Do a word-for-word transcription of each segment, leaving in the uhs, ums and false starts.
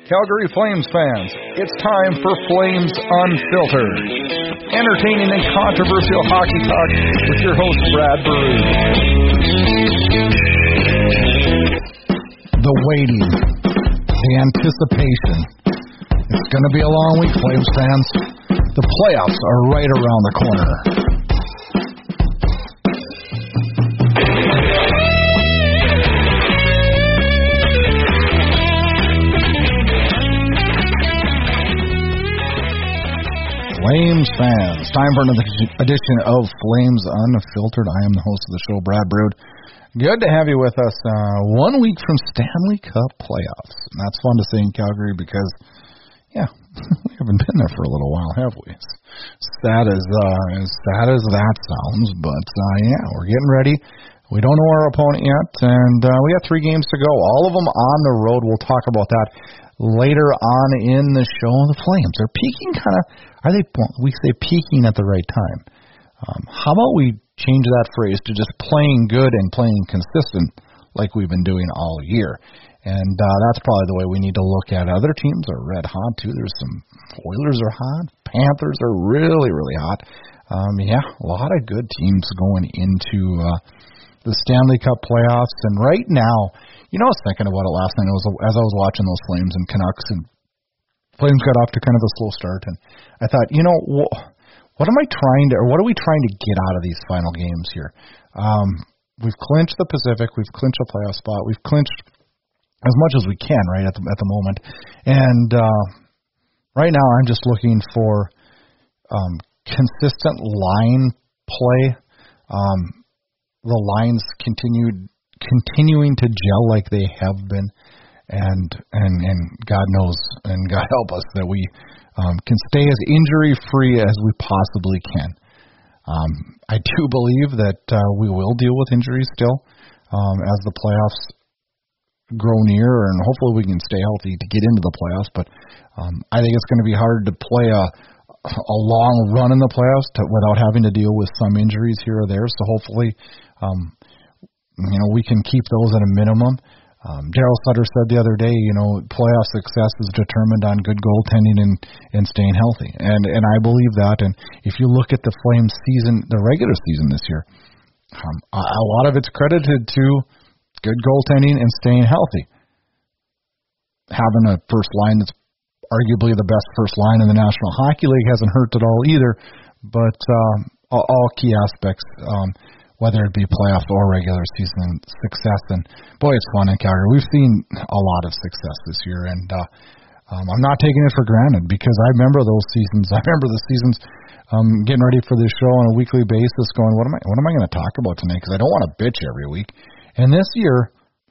Calgary Flames fans, it's time for Flames Unfiltered. Entertaining and controversial hockey talk with your host, Brad Baroud. The waiting, the anticipation. It's going to be a long week, Flames fans. The playoffs are right around the corner. Flames fans, time for another edition of Flames Unfiltered. I am the host of the show, Brad Baroud. Good to have you with us uh, one week from Stanley Cup playoffs. And that's fun to say in Calgary because, yeah, we haven't been there for a little while, have we? As sad as, uh, as, sad as that sounds, but uh, yeah, we're getting ready. We don't know our opponent yet, and uh, we got three games to go. All of them on the road. We'll talk about that later on in the show. The Flames are peaking kind of, are they, we say peaking at the right time. Um, how about we change that phrase to just playing good and playing consistent like we've been doing all year. And uh, that's probably the way we need to look at it. Other teams are red hot, too. There's some Oilers are hot. Panthers are really, really hot. Um, yeah, a lot of good teams going into uh, the Stanley Cup playoffs. And right now, you know, I was thinking about it last night as I was watching those Flames and Canucks, and Flames got off to kind of a slow start. And I thought, you know, wh- what am I trying to, or what are we trying to get out of these final games here? Um, we've clinched the Pacific. We've clinched a playoff spot. We've clinched as much as we can, right, at the, at the moment. And uh, right now I'm just looking for um, consistent line play. Um, the lines continued continuing to gel like they have been, and and and God knows, and God help us that we um, can stay as injury-free as we possibly can. Um, I do believe that uh, we will deal with injuries still um, as the playoffs grow near, and hopefully we can stay healthy to get into the playoffs. But um, I think it's going to be hard to play a a long run in the playoffs to, without having to deal with some injuries here or there. So hopefully, um, you know, we can keep those at a minimum. Um, Daryl Sutter said the other day, you know, playoff success is determined on good goaltending and, and staying healthy. And and I believe that. And if you look at the Flames season, the regular season this year, um, a, a lot of it's credited to good goaltending and staying healthy. Having a first line that's arguably the best first line in the National Hockey League hasn't hurt at all either. But um, all, all key aspects, um, whether it be playoff or regular season success. And, boy, it's fun in Calgary. We've seen a lot of success this year, and uh, um, I'm not taking it for granted because I remember those seasons. I remember the seasons um, getting ready for this show on a weekly basis going, what am I what am I going to talk about tonight? Because I don't want to bitch every week. And this year,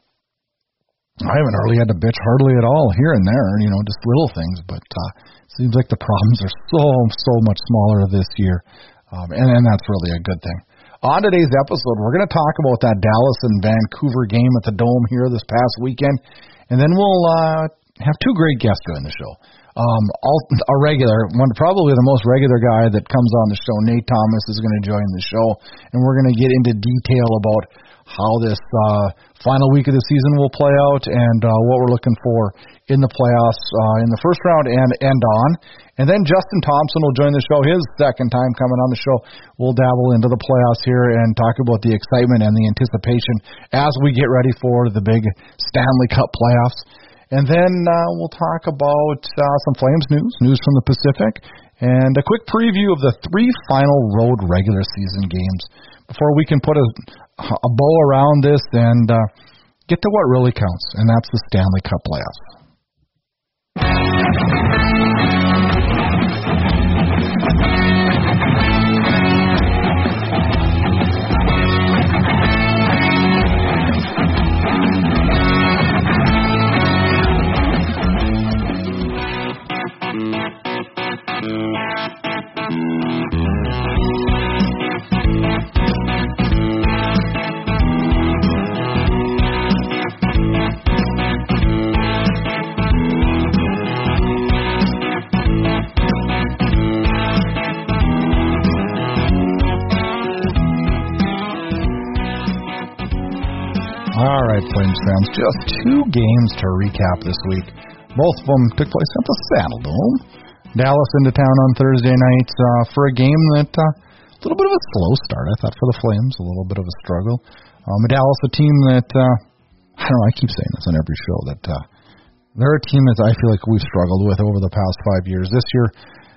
I haven't really had to bitch hardly at all here and there, you know, just little things. But uh, it seems like the problems are so, so much smaller this year, um, and, and that's really a good thing. On today's episode, we're going to talk about that Dallas and Vancouver game at the Dome here this past weekend, and then we'll uh, have two great guests doing the show. Um, all, a regular, one probably the most regular guy that comes on the show, Nate Thomas, is going to join the show, and we're going to get into detail about how this uh, final week of the season will play out and uh, what we're looking for in the playoffs uh, in the first round and, and on. And then Justin Thompson will join the show, his second time coming on the show. We'll dabble into the playoffs here and talk about the excitement and the anticipation as we get ready for the big Stanley Cup playoffs. And then uh, we'll talk about uh, some Flames news, news from the Pacific, and a quick preview of the three final road regular season games before we can put a, a bow around this and uh, get to what really counts, and that's the Stanley Cup playoffs. All right, Flames fans, just two games to recap this week. Both of them took place at the Saddle Dome. Dallas into town on Thursday night uh, for a game that uh, a little bit of a slow start, I thought, for the Flames, a little bit of a struggle. Um, Dallas, a team that, uh, I don't know, I keep saying this on every show, that uh, they're a team that I feel like we've struggled with over the past five years. This year,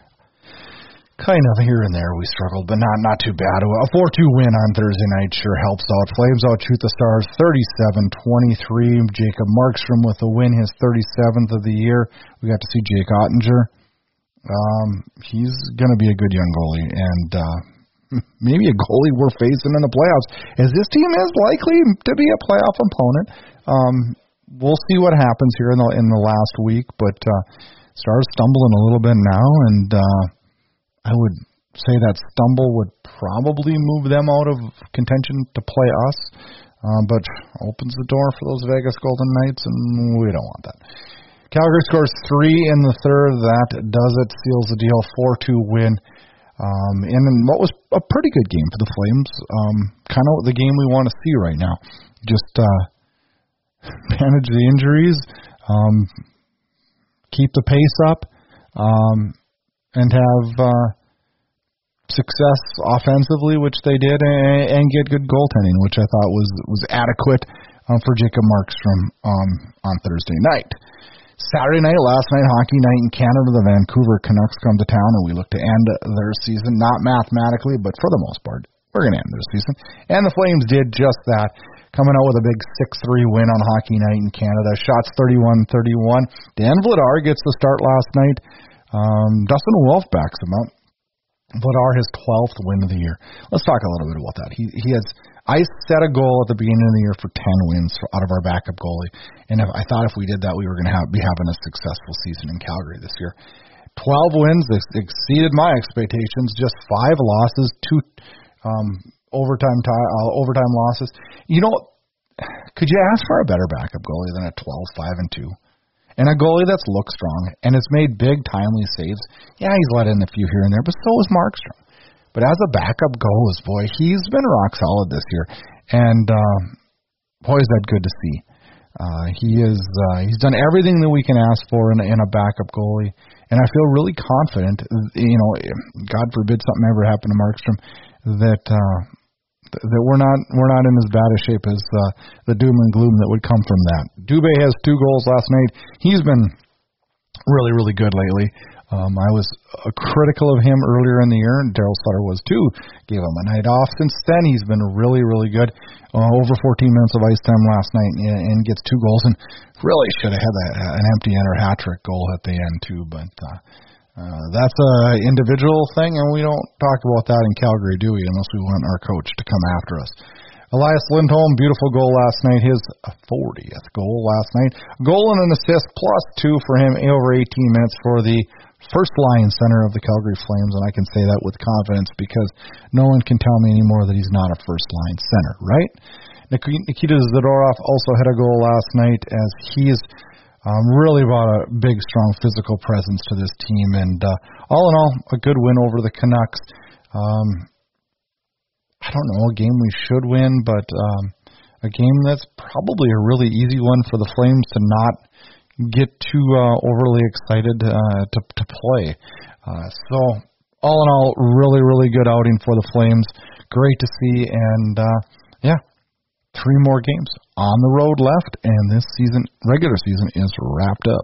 kind of here and there we struggled, but not not too bad. A four two win on Thursday night sure helps out. Flames outshoot the Stars thirty-seven twenty-three. Jacob Markstrom with a win, his thirty-seventh of the year. We got to see Jake Ottinger. Um, he's going to be a good young goalie, and uh, maybe a goalie we're facing in the playoffs, as this team is likely to be a playoff opponent. Um, we'll see what happens here in the in the last week, but uh, Stars stumbling a little bit now, and uh, I would say that stumble would probably move them out of contention to play us, uh, but opens the door for those Vegas Golden Knights, and we don't want that. Calgary scores three in the third. That does it. Seals the deal. four two win. Um, and in what was a pretty good game for the Flames. Um, kind of the game we want to see right now. Just uh, manage the injuries, um, keep the pace up, um, and have uh, success offensively, which they did, and, and get good goaltending, which I thought was, was adequate um, for Jacob Markstrom um, on Thursday night. Saturday night, last night, hockey night in Canada, the Vancouver Canucks come to town, and we look to end their season, not mathematically, but for the most part, we're going to end their season. And the Flames did just that, coming out with a big six three win on hockey night in Canada. Shots thirty-one thirty-one. Dan Vladar gets the start last night. Um, Dustin Wolf backs him up. Vladar, his twelfth win of the year. Let's talk a little bit about that. He he has I set a goal at the beginning of the year for ten wins out of our backup goalie, and if, I thought if we did that, we were going to have, be having a successful season in Calgary this year. Twelve wins, this exceeded my expectations. Just five losses, two um, overtime tie, uh, overtime losses. You know, could you ask for a better backup goalie than a twelve five and two? And a goalie that's looked strong and has made big, timely saves. Yeah, he's let in a few here and there, but so is Markstrom. But as a backup goes, boy, he's been rock solid this year. And, uh, boy, is that good to see. Uh, he is, uh, he's done everything that we can ask for in a, in a backup goalie. And I feel really confident, you know, God forbid something ever happened to Markstrom, that, uh, that we're not we're not in as bad a shape as uh, the doom and gloom that would come from that. Dubé has two goals last night. He's been really, really good lately. Um, I was uh, critical of him earlier in the year, and Daryl Sutter was too. Gave him a night off. Since then, he's been really, really good. Uh, over fourteen minutes of ice time last night, and, and gets two goals. And really should have had that, uh, an empty netter hat trick goal at the end too. But uh, uh, that's a individual thing, and we don't talk about that in Calgary, do we? Unless we want our coach to come after us. Elias Lindholm, beautiful goal last night. His fortieth goal last night. Goal and an assist, plus two for him over eighteen minutes for the first line center of the Calgary Flames, and I can say that with confidence because no one can tell me anymore that he's not a first line center, right? Nikita Zadorov also had a goal last night as he's um, really brought a big, strong physical presence to this team, and uh, all in all, a good win over the Canucks. Um, I don't know, a game we should win, but um, a game that's probably a really easy one for the Flames to not get too uh, overly excited uh, to to play. Uh, so, all in all, really, really good outing for the Flames. Great to see, and uh, yeah, three more games on the road left, and this season, regular season, is wrapped up.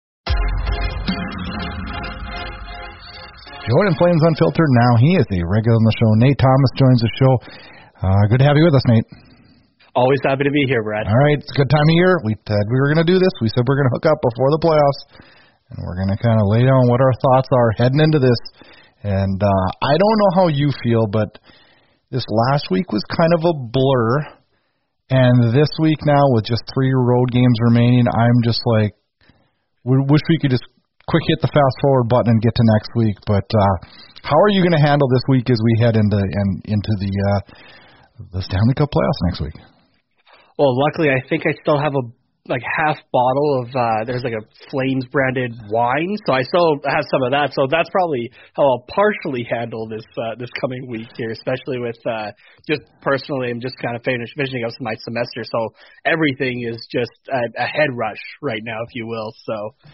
Joining Flames Unfiltered now, he is a regular on the show. Nate Thomas joins the show. Uh, good to have you with us, Nate. Always happy to be here, Brad. All right, it's a good time of year. We said we were going to do this. We said we're going to hook up before the playoffs, and we're going to kind of lay down what our thoughts are heading into this. And uh, I don't know how you feel, but this last week was kind of a blur. And this week now, with just three road games remaining, I'm just like, we wish we could just quick hit the fast forward button and get to next week. But uh, how are you going to handle this week as we head into and into the uh, the Stanley Cup playoffs next week? Well, luckily, I think I still have a like half bottle of uh there's like a Flames branded wine, so I still have some of that. So that's probably how I'll partially handle this uh, this coming week here, especially with uh just personally I'm just kind of finish, finishing up my semester, so everything is just a, a head rush right now, if you will. So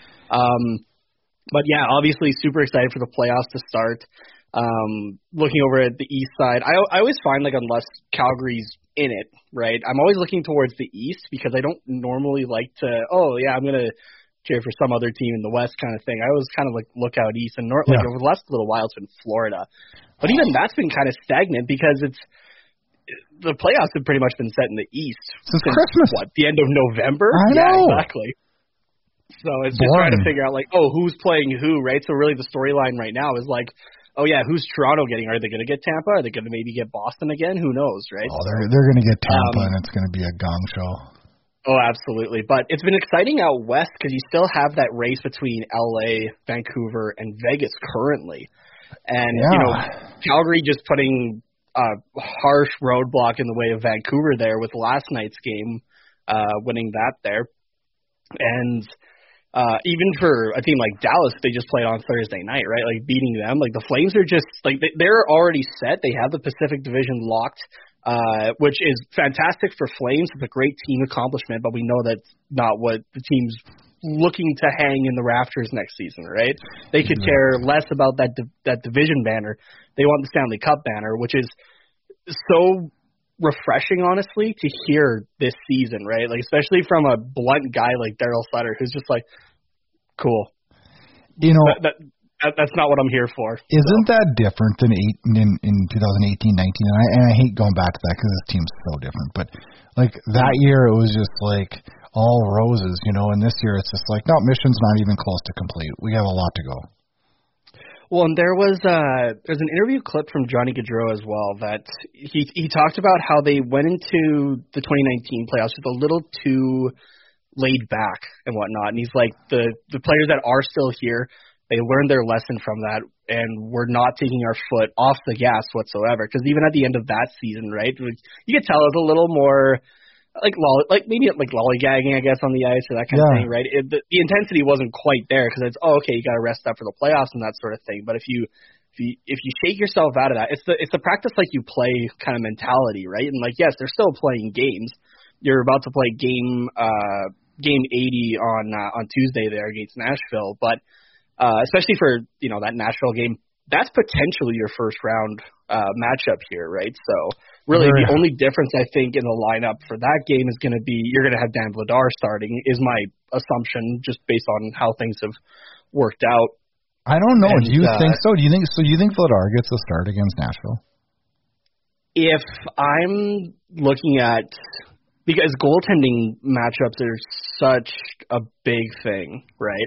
um but yeah, obviously super excited for the playoffs to start. Um, looking over at the east side, I, I always find, like, unless Calgary's in it, right, I'm always looking towards the east because I don't normally like to, oh, yeah, I'm going to cheer for some other team in the west kind of thing. I always kind of, like, look out east. And, north, yeah. like, over the last little while, it's been Florida. But even that's been kind of stagnant because it's the playoffs have pretty much been set in the east. Since, since Christmas. What, the end of November? I yeah, know. exactly. So it's just trying to figure out, like, oh, who's playing who, right? So really the storyline right now is, like, oh, yeah, who's Toronto getting? Are they going to get Tampa? Are they going to maybe get Boston again? Who knows, right? Oh, they're, they're going to get Tampa, um, and it's going to be a gong show. Oh, absolutely. But it's been exciting out west because you still have that race between L A, Vancouver, and Vegas currently. And, yeah. you know, Calgary just putting a harsh roadblock in the way of Vancouver there with last night's game, uh, winning that there. And Uh, even for a team like Dallas, they just played on Thursday night, right? Like beating them, like the Flames are just like they, they're already set. They have the Pacific Division locked, uh, which is fantastic for Flames. It's a great team accomplishment, but we know that's not what the team's looking to hang in the rafters next season, right? They could care less about that di- that division banner. They want the Stanley Cup banner, which is so refreshing, honestly, to hear this season, right? Like, especially from a blunt guy like Daryl Sutter, who's just like, cool. You know, that, that, that that's not what I'm here for. Isn't so. that different than eight in in twenty eighteen nineteen? And I, and I hate going back to that because this team's so different. But like that year, it was just like all roses, you know. And this year, it's just like, no, mission's not even close to complete. We have a lot to go. Well, and there was uh, there's an interview clip from Johnny Gaudreau as well that he he talked about how they went into the twenty nineteen playoffs just a little too laid back and whatnot. And he's like, the the players that are still here, they learned their lesson from that, and we're not taking our foot off the gas whatsoever. Because even at the end of that season, right, you could tell it was a little more like lolly, like maybe like lollygagging, I guess, on the ice or that kind yeah. of thing, right? It, the, the intensity wasn't quite there because it's oh, okay, you got to rest up for the playoffs and that sort of thing. But if you if you if you shake yourself out of that, it's the it's the practice like you play kind of mentality, right? And like yes, they're still playing games. You're about to play game uh game eighty on uh, on Tuesday there against Nashville, but uh, especially for you know that Nashville game, that's potentially your first round uh, matchup here, right? So really, the only difference I think in the lineup for that game is going to be you're going to have Dan Vladar starting, is my assumption, just based on how things have worked out. I don't know. And, do you uh, think so? Do you think so? Do you think Vladar gets a start against Nashville? If I'm looking at because goaltending matchups are such a big thing, right?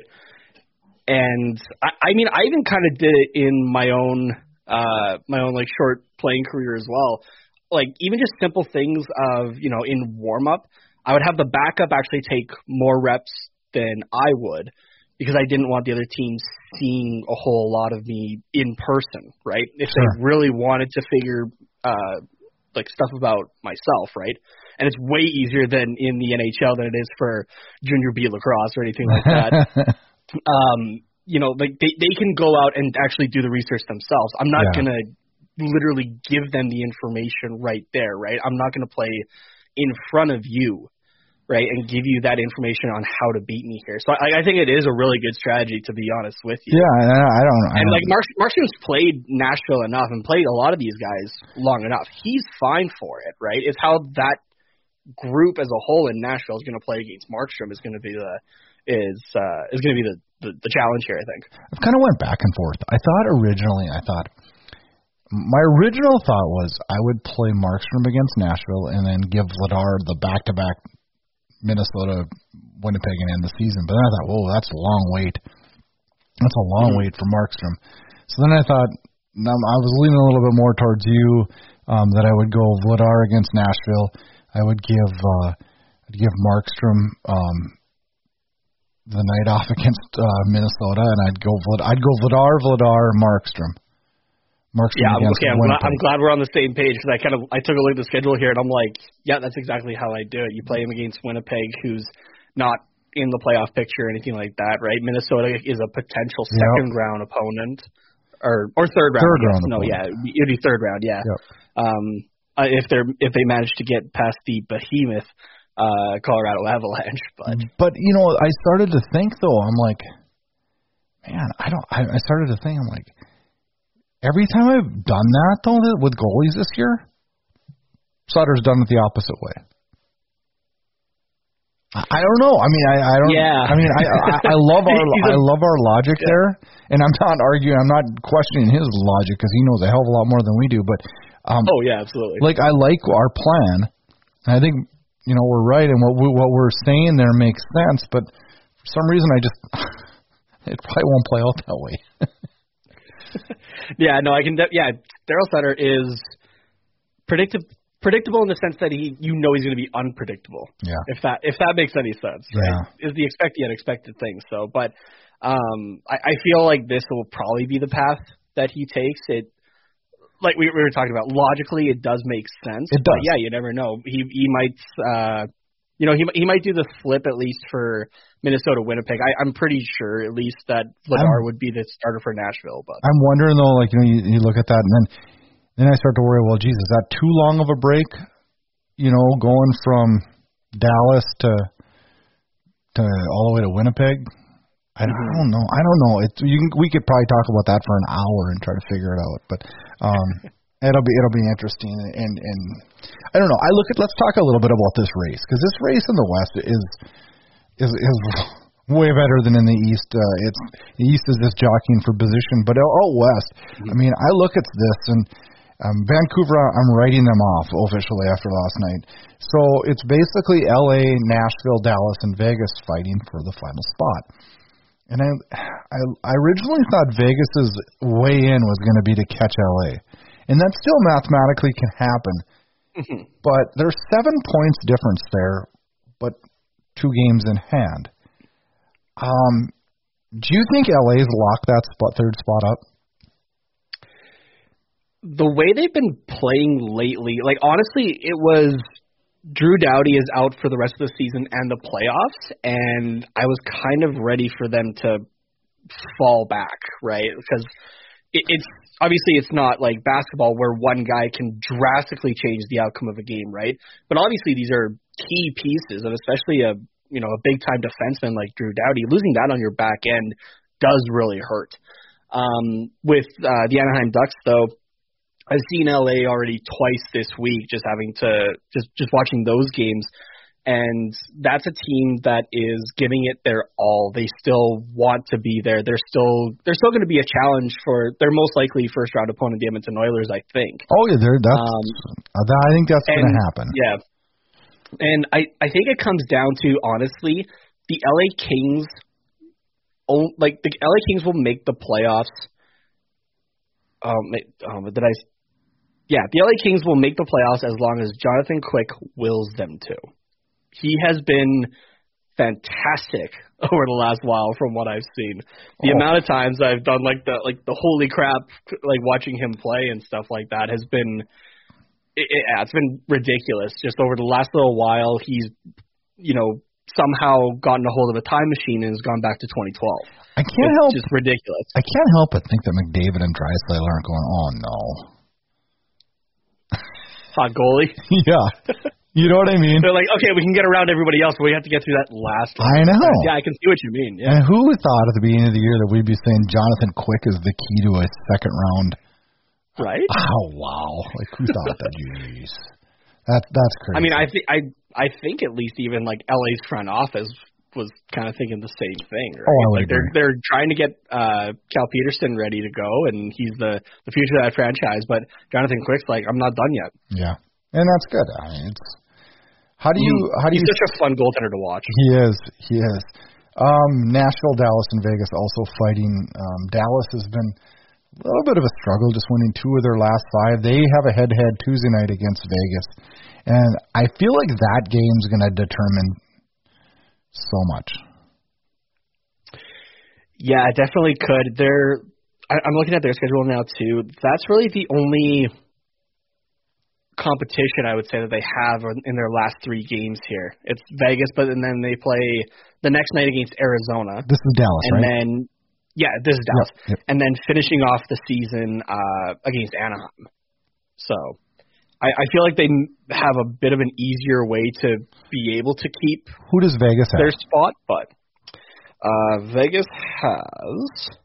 And I, I mean, I even kind of did it in my own, uh, my own like short playing career as well. Like even just simple things of, you know, in warm up, I would have the backup actually take more reps than I would because I didn't want the other team seeing a whole lot of me in person, right? If Sure. they really wanted to figure, uh, like stuff about myself, right? And it's way easier than in the N H L than it is for junior B lacrosse or anything like that. um, you know, like they, they can go out and actually do the research themselves. I'm not Yeah. going to literally give them the information right there, right? I'm not going to play in front of you, right, and give you that information on how to beat me here. So I, I think it is a really good strategy, to be honest with you. Yeah, I, I don't I And don't, like Mark, Markstrom's played Nashville enough and played a lot of these guys long enough. He's fine for it, right? It's how that group as a whole in Nashville is going to play against Markstrom is going to be the is uh, is going to be the, the the challenge here, I think. I've kind of went back and forth. I thought originally, I thought my original thought was I would play Markstrom against Nashville and then give Vladar the back-to-back Minnesota, Winnipeg, and end the season. But then I thought, whoa, that's a long wait. That's a long mm-hmm. wait for Markstrom. So then I thought, um, I was leaning a little bit more towards you, um, that I would go Vladar against Nashville. I would give uh, I'd give Markstrom um, the night off against uh, Minnesota, and I'd go Vlad, I'd go Vladar, Vladar, Markstrom. Markstrom yeah, against okay. I'm glad, Winnipeg. I'm glad we're on the same page because I kind of I took a look at the schedule here and I'm like, yeah, that's exactly how I do it. You play him against Winnipeg, who's not in the playoff picture or anything like that, right? Minnesota is a potential Yep. second round opponent, or or third round. Third yes. round No, opponent. yeah, it'd be, it'd be third round. Yeah. Yep. Um, uh, if they're if they manage to get past the behemoth uh, Colorado Avalanche, but But you know, I started to think though. I'm like, man, I don't. I, I started to think. I'm like, every time I've done that though that with goalies this year, Sutter's done it the opposite way. I, I don't know. I mean, I, I don't. Yeah. I mean, I I, I love our He's a- I love our logic Yeah. there, and I'm not arguing. I'm not questioning his logic because he knows a hell of a lot more than we do. But um, oh yeah, absolutely. like I like our plan, and I think you know we're right, and what we, what we're saying there makes sense. But for some reason, I just it probably won't play out that way. Yeah, no, I can. De- yeah, Daryl Sutter is predictable. Predictable in the sense that he, you know, he's going to be unpredictable. Yeah. If that if that makes any sense, right? Yeah. Is the expect the unexpected thing. So, but um, I, I feel like this will probably be the path that he takes. It, like we, we were talking about, logically it does make sense. It But does. yeah, you never know. He he might, uh, you know, he he might do the flip at least for Minnesota Winnipeg. I, I'm pretty sure at least that Vladar would be the starter for Nashville. But I'm wondering though, like you know, you, you look at that and then. Then I start to worry, well, geez, is that too long of a break? You know, going from Dallas to to all the way to Winnipeg? I don't, I don't know. I don't know. It's you can, we could probably talk about that for an hour and try to figure it out. But um, it'll be it'll be interesting. And and I don't know. I look at let's talk a little bit about this race because this race in the West is is is way better than in the East. Uh, it's the East is just jockeying for position, but out West, I mean, I look at this and. Um, Vancouver, I'm writing them off officially after last night. So it's basically L A, Nashville, Dallas, and Vegas fighting for the final spot. And I, I, I originally thought Vegas's way in was going to be to catch L A, and that still mathematically can happen. But there's seven points difference there, but two games in hand. Um, do you think L A's locked that spot, third spot up? the way they've been playing lately, like honestly, it was Drew Doughty is out for the rest of the season and the playoffs, and I was kind of ready for them to fall back, right? Because it, it's obviously it's not like basketball where one guy can drastically change the outcome of a game, right? But obviously these are key pieces, and especially a you know a big time defenseman like Drew Doughty, losing that on your back end does really hurt. Um, with uh, the Anaheim Ducks, though, I've seen L A already twice this week, just having to just just watching those games, and that's a team that is giving it their all. They still want to be there. They're still they're still going to be a challenge for their most likely first round opponent, the Edmonton Oilers, I think. Oh yeah, there. That's. Um, uh, I think that's going to happen. Yeah, and I I think it comes down to honestly the L A Kings. Oh, like the L A Kings will make the playoffs. Um, um, did I? Yeah, the L A Kings will make the playoffs as long as Jonathan Quick wills them to. He has been fantastic over the last while, from what I've seen. The oh. amount of times I've done like the like the holy crap, like watching him play and stuff like that has been, it, it, yeah, it's been ridiculous. Just over the last little while, he's, you know, somehow gotten a hold of a time machine and has gone back to twenty twelve. I can't it's help. just ridiculous. I can't help but think that McDavid and Draisaitl aren't going, oh no. Hot goalie. Yeah. You know what I mean? They're like, okay, we can get around everybody else, but we have to get through that last one. I know. Yeah, I can see what you mean. Yeah. And who thought at the beginning of the year that we'd be saying Jonathan Quick is the key to a second round? Right? Oh, wow. Like, who thought that? Jeez. That, that's crazy. I mean, I, th- I, I think at least even like L A's front office was kind of thinking the same thing, right? Oh, I would like they're agree. they're trying to get uh Cal Peterson ready to go, and he's the the future of that franchise. But Jonathan Quick's like, I'm not done yet. Yeah, and that's good. I mean, it's how do you how do he's you? such a fun goaltender to watch. He is. He is. Um, Nashville, Dallas, and Vegas also fighting. Um, Dallas has been a little bit of a struggle, just winning two of their last five. They have a head-to-head Tuesday night against Vegas, and I feel like that game's going to determine so much. Yeah, it definitely could. They're, I, I'm looking at their schedule now too. That's really the only competition I would say that they have in their last three games here. It's Vegas, but and then they play the next night against Arizona. This is Dallas, and right? And then, yeah, this is Dallas. Yep, yep. And then finishing off the season uh, against Anaheim. So I, I feel like they have a bit of an easier way to be able to keep Who does Vegas have? their spot, but uh, Vegas has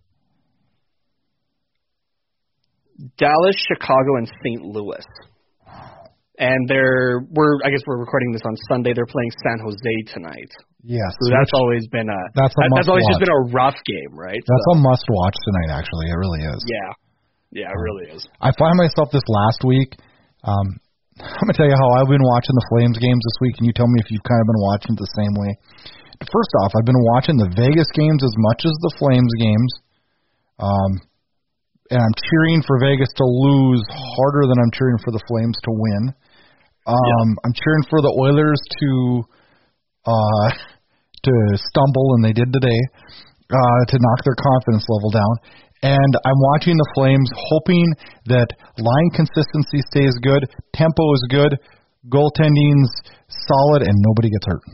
Dallas, Chicago, and Saint Louis. And they're we're I guess we're recording this on Sunday. They're playing San Jose tonight. Yes, so that's always been a that's, a that, that's always watch. just been a rough game, right? That's so. a must watch tonight. Actually, it really is. Yeah, yeah, it really is. I find myself this last week. Um, I'm gonna tell you how I've been watching the Flames games this week, and you tell me if you've kind of been watching it the same way. First off, I've been watching the Vegas games as much as the Flames games. Um, and I'm cheering for Vegas to lose harder than I'm cheering for the Flames to win. Um, yeah. I'm cheering for the Oilers to uh, to stumble, and they did today, uh, to knock their confidence level down. And I'm watching the Flames, hoping that line consistency stays good, tempo is good, goaltending's solid, and nobody gets hurt.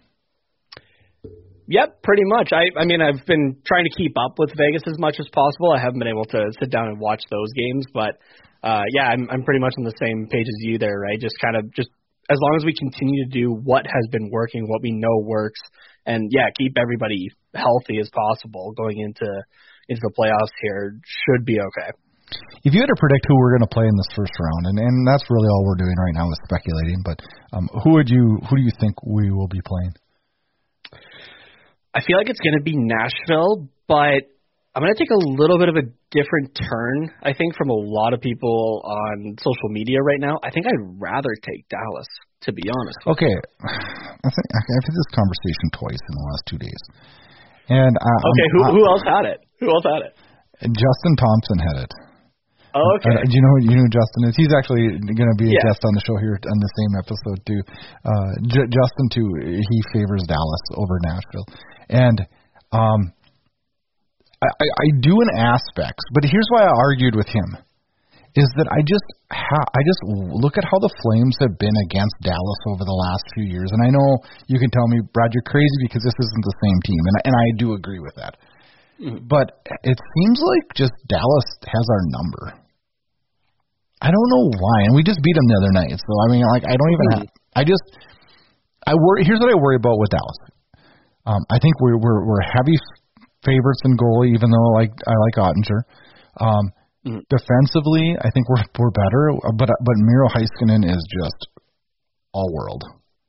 Yep, pretty much. I I mean, I've been trying to keep up with Vegas as much as possible. I haven't been able to sit down and watch those games, but uh, yeah, I'm I'm pretty much on the same page as you there, right? Just kind of just as long as we continue to do what has been working, what we know works, and yeah, keep everybody healthy as possible going into into the playoffs here, should be okay. If you had to predict who we're going to play in this first round, and, and that's really all we're doing right now is speculating, but um, who would you who do you think we will be playing? I feel like it's going to be Nashville, but I'm going to take a little bit of a different turn, I think, from a lot of people on social media right now. I think I'd rather take Dallas, to be honest. Okay. I think I've had this conversation twice in the last two days. And uh, Okay, who, who else had it? Who else had it? Justin Thompson had it. Oh, okay. Uh, do you know who, you know who Justin is? He's actually going to be a yeah. guest on the show here on the same episode too. Uh, J- Justin too. He favors Dallas over Nashville, and um, I, I, I do in aspects. But here's why I argued with him: is that I just ha- I just look at how the Flames have been against Dallas over the last few years, and I know you can tell me, Brad, you're crazy because this isn't the same team, and and I do agree with that. Mm-hmm. But it seems like just Dallas has our number. I don't know why, and we just beat them the other night. So I mean, like, I don't even. Have, I just, I worry. Here's what I worry about with Dallas. Um, I think we're we're we're heavy favorites in goalie, even though like I like Ottinger. Um, mm. Defensively, I think we're we're better, but but Miro Heiskanen is just all world.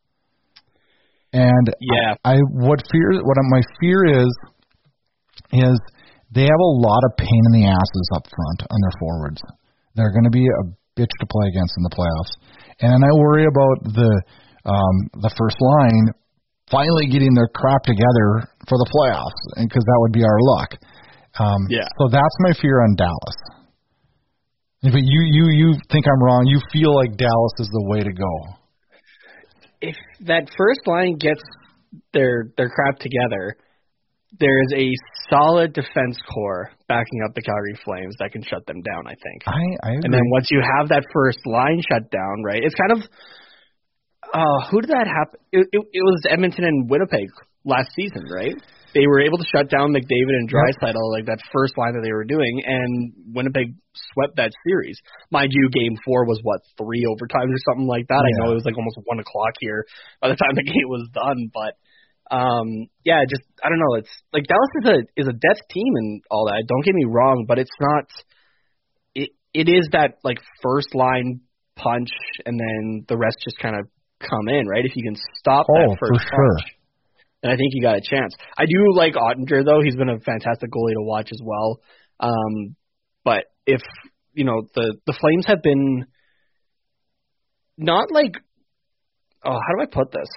And yeah, I, I what fear what my fear is is they have a lot of pain in the asses up front on their forwards. They're going to be a bitch to play against in the playoffs. And then I worry about the um, the first line finally getting their crap together for the playoffs, because that would be our luck. Um, yeah. So that's my fear on Dallas. But you, you, you think I'm wrong. You feel like Dallas is the way to go. If that first line gets their their crap together, there is a solid defense core backing up the Calgary Flames that can shut them down, I think. I, I agree. And then once you have that first line shut down, right, it's kind of, uh, who did that happen? It, it, it was Edmonton and Winnipeg last season, right? They were able to shut down McDavid and Draisaitl, like that first line that they were doing, and Winnipeg swept that series. Mind you, game four was, what, three overtimes or something like that? Yeah. I know it was like almost one o'clock here by the time the game was done, but Um, yeah, just I don't know. It's like Dallas is a is a depth team and all that. Don't get me wrong, but it's not. It it is that like first line punch, and then the rest just kind of come in, right? If you can stop oh, that first for punch, sure. then I think you got a chance. I do like Ottinger though; he's been a fantastic goalie to watch as well. Um, but if you know the the Flames have been not like, oh, how do I put this?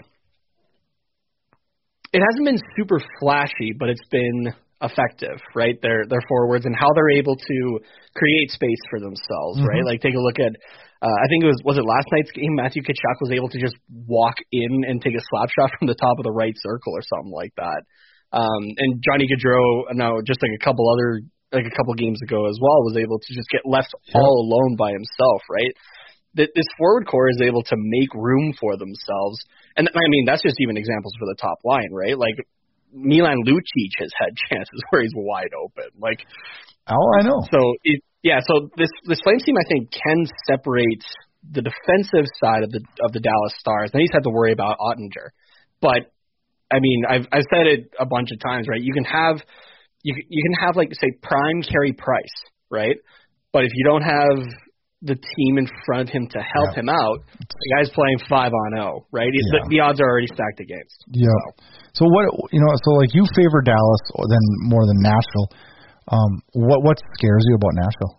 It hasn't been super flashy, but it's been effective, right? Their their forwards and how they're able to create space for themselves, mm-hmm. right? Like take a look at, uh, I think it was was it last night's game? Matthew Tkachuk was able to just walk in and take a slap shot from the top of the right circle or something like that. Um, and Johnny Gaudreau, no, just like a couple other like a couple games ago as well, was able to just get left all alone by himself, right? th- this forward core is able to make room for themselves. And I mean, that's just even examples for the top line, right? Like Milan Lucic has had chances where he's wide open. Like, oh, I know. So it, yeah, so this this Flames team I think can separate the defensive side of the of the Dallas Stars. Then he's had to worry about Ottinger, but I mean, I've I've said it a bunch of times, right? You can have you you can have like say prime Carey Price, right? But if you don't have the team in front of him to help yeah. him out, the guy's playing five on zero, right? Yeah. The, the odds are already stacked against. Yeah. So. so what you know? So like you favor Dallas than more than Nashville. Um, what what scares you about Nashville?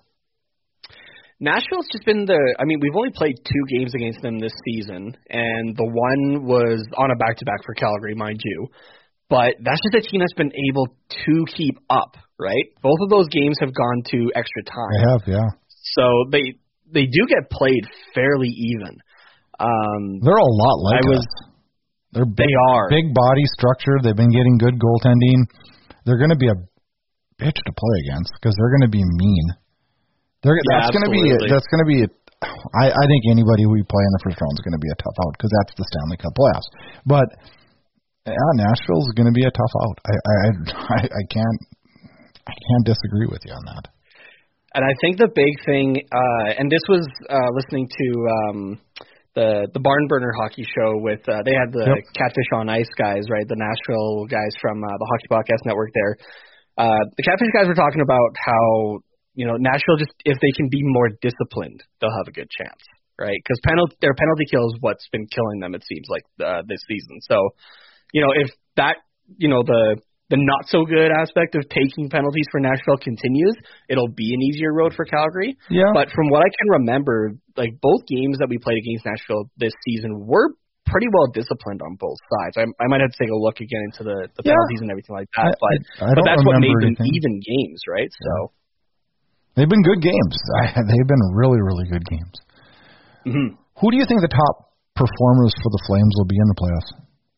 Nashville's just been the. I mean, we've only played two games against them this season, and the one was on a back-to-back for Calgary, mind you. But that's just a team that's been able to keep up, right? Both of those games have gone to extra time. They have, yeah. So they they do get played fairly even. Um, They're a lot like I was, us. They're big, they are big body structure. They've been getting good goaltending. They're going to be a bitch to play against because they're going to be mean. They're yeah, that's going to be that's going to be. I I think anybody who we play in the first round is going to be a tough out because that's the Stanley Cup playoffs. But yeah, Nashville's going to be a tough out. I I I, I can't I can't disagree with you on that. And I think the big thing, uh, and this was uh, listening to um, the the Barn Burner Hockey Show with uh, they had the yep. Catfish on Ice guys, right? The Nashville guys from uh, the Hockey Podcast Network. There, uh, the Catfish guys were talking about how you know Nashville just if they can be more disciplined, they'll have a good chance, right? Because penalty their penalty kill is what's been killing them. It seems like uh, this season. So, you know, if that you know the the not-so-good aspect of taking penalties for Nashville continues, it'll be an easier road for Calgary. Yeah. But from what I can remember, like both games that we played against Nashville this season were pretty well disciplined on both sides. I, I might have to take a look again into the, the yeah. penalties and everything like that. I, but I, I but that's what made them anything. even games, right? So yeah. They've been good games. They've been really, really good games. Mm-hmm. Who do you think the top performers for the Flames will be in the playoffs?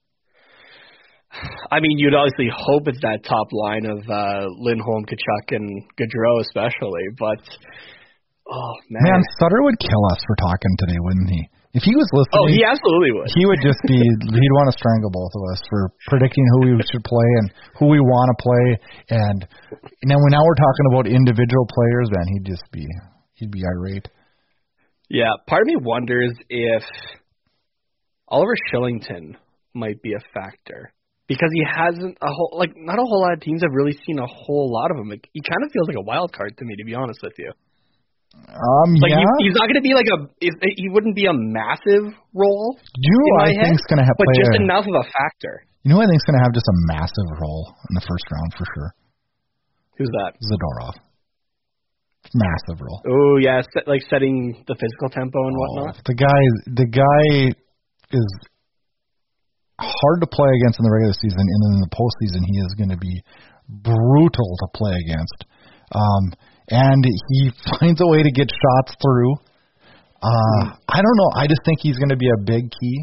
I mean, you'd obviously hope it's that top line of uh, Lindholm, Tkachuk, and Gaudreau especially, but oh man, man, Sutter would kill us for talking today, wouldn't he? If he was listening, oh, he absolutely would. He would just be, he'd want to strangle both of us for predicting who we should play and who we want to play, and now now we're talking about individual players, and he'd just be, he'd be irate. Yeah, part of me wonders if Oliver Shillington might be a factor. Because he hasn't a whole like not a whole lot of teams have really seen a whole lot of him. Like, he kind of feels like a wild card to me, to be honest with you. Um, like yeah. he, he's not going to be like a he wouldn't be a massive role. You know, I head, think's going to have, but just a, enough of a factor. You know, I think's going to have just a massive role in the first round for sure. Who's that? Zadorov. Massive role. Oh yeah, set, like setting the physical tempo and whatnot. Oh, the guy, the guy is hard to play against in the regular season, and in the postseason he is going to be brutal to play against. Um, and he finds a way to get shots through. Uh, mm. I don't know. I just think he's going to be a big key.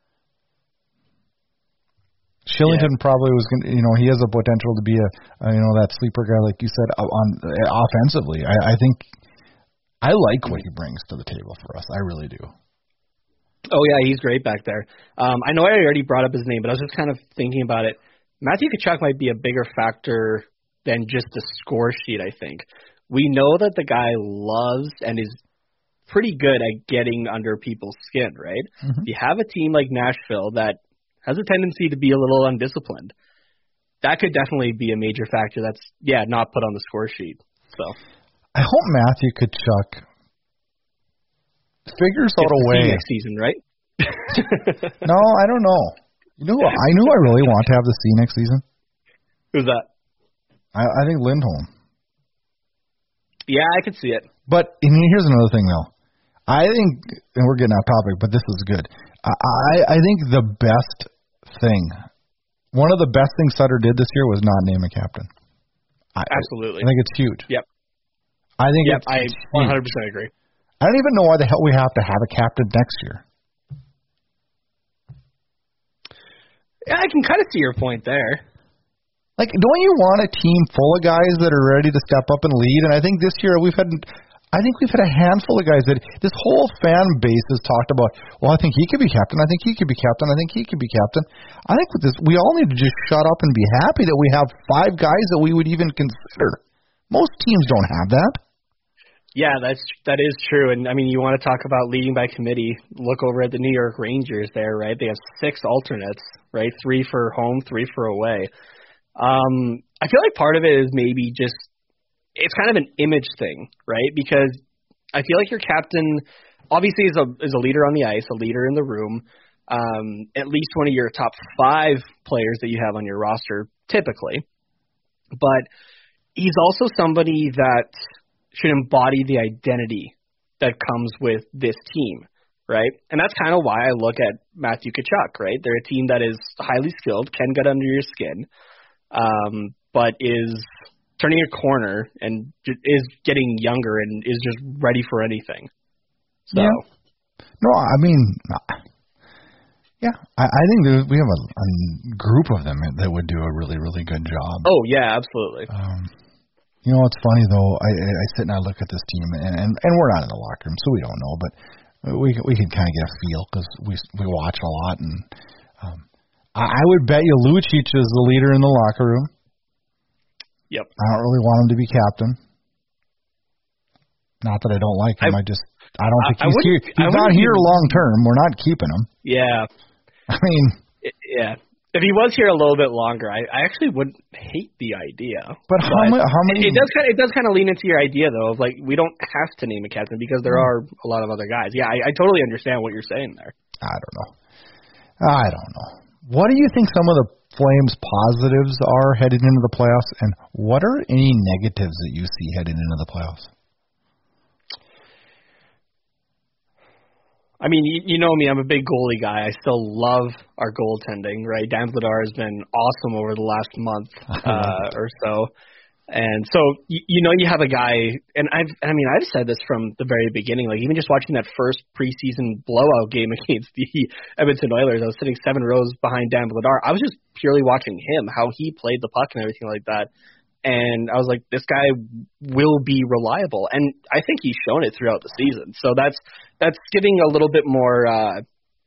Shillington yeah. probably was going to, you know, he has the potential to be a, a, you know, that sleeper guy, like you said, on uh, offensively. I, I think I like what he brings to the table for us. I really do. Oh, yeah, he's great back there. Um, I know I already brought up his name, but I was just kind of thinking about it. Matthew Tkachuk might be a bigger factor than just the score sheet, I think. We know that the guy loves and is pretty good at getting under people's skin, right? Mm-hmm. If you have a team like Nashville that has a tendency to be a little undisciplined, that could definitely be a major factor that's, yeah, not put on the score sheet. So I hope Matthew Tkachuk figures out a way next season, right? No, I don't know. You know, I know I really want to have the C next season. Who's that? I, I think Lindholm. Yeah, I could see it. But and here's another thing, though. I think, and we're getting off topic, but this is good. I I think the best thing, one of the best things Sutter did this year was not name a captain. I, Absolutely. I think it's huge. Yep. I think yep, it's I huge. one hundred percent agree. I don't even know why the hell we have to have a captain next year. Yeah, I can kind of see your point there. Like, don't you want a team full of guys that are ready to step up and lead? And I think this year we've had I think we've had a handful of guys that this whole fan base has talked about, well, I think he could be captain, I think he could be captain, I think he could be captain. I think with this, we all need to just shut up and be happy that we have five guys that we would even consider. Most teams don't have that. Yeah, that's that is true. And I mean, you want to talk about leading by committee, look over at the New York Rangers there, right? They have six alternates, right? Three for home, three for away. Um, I feel like part of it is maybe just, it's kind of an image thing, right? Because I feel like your captain obviously is a is a leader on the ice, a leader in the room, um, at least one of your top five players that you have on your roster, typically. But he's also somebody that should embody the identity that comes with this team, right? And that's kind of why I look at Matthew Tkachuk, right? They're a team that is highly skilled, can get under your skin, um, but is turning a corner and is getting younger and is just ready for anything. So, yeah. No, I mean, yeah, I, I think there, we have a, a group of them that would do a really, really good job. Oh, yeah, absolutely. Um, You know, it's funny, though. I, I sit and I look at this team, and, and, and we're not in the locker room, so we don't know, but we we can kind of get a feel because we we watch a lot. And um, I, I would bet you Lucic is the leader in the locker room. Yep. I don't really want him to be captain. Not that I don't like him. I, I just I don't think he's here. He's not here long term. We're not keeping him. Yeah. I mean. It, yeah. If he was here a little bit longer, I, I actually wouldn't hate the idea. But how, but ma- how many? It, it does kind of, it does kind of lean into your idea though of like we don't have to name a captain because there are a lot of other guys. Yeah, I, I totally understand what you're saying there. I don't know. I don't know. What do you think some of the Flames' positives are heading into the playoffs, and what are any negatives that you see heading into the playoffs? I mean, you, you know me, I'm a big goalie guy. I still love our goaltending, right? Dan Vladar has been awesome over the last month uh, or so. And so, you, you know, you have a guy, and I've, I mean, I've said this from the very beginning, like even just watching that first preseason blowout game against the Edmonton Oilers, I was sitting seven rows behind Dan Vladar. I was just purely watching him, how he played the puck and everything like that. And I was like, this guy will be reliable. And I think he's shown it throughout the season. So that's that's giving a little bit more uh,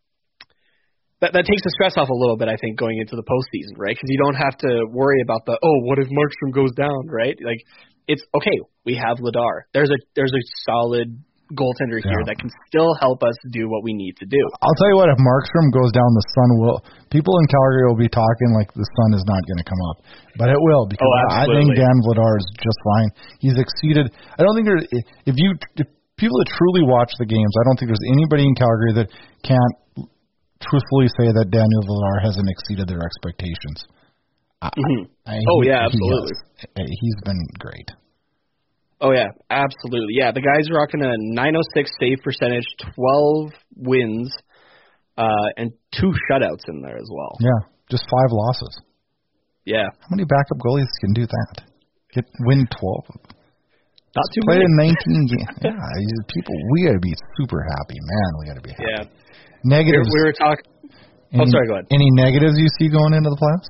– that, that takes the stress off a little bit, I think, going into the postseason, right? Because you don't have to worry about the, oh, what if Markstrom goes down, right? Like, it's, okay, we have Vladar. There's a there's a solid goaltender here yeah. that can still help us do what we need to do. I'll tell you what, if Markstrom goes down, the sun will – people in Calgary will be talking like the sun is not going to come up. But it will, because oh, I think Dan Vladar is just fine. He's exceeded – I don't think there's – if you if people that truly watch the games, I don't think there's anybody in Calgary that can't truthfully say that Daniel Vladar hasn't exceeded their expectations. Mm-hmm. I, I, oh, he, yeah, absolutely. He he's been great. Oh, yeah, absolutely. Yeah, the guy's rocking a nine oh six save percentage, twelve wins, uh, and two shutouts in there as well. Yeah, just five losses. Yeah. How many backup goalies can do that? Get win twelve. Not too Played many. in nineteen games. Yeah, people, we got to be super happy, man. We got to be happy. Yeah. Negatives. We were, we were talking. Oh, sorry. Go ahead. Any negatives you see going into the playoffs?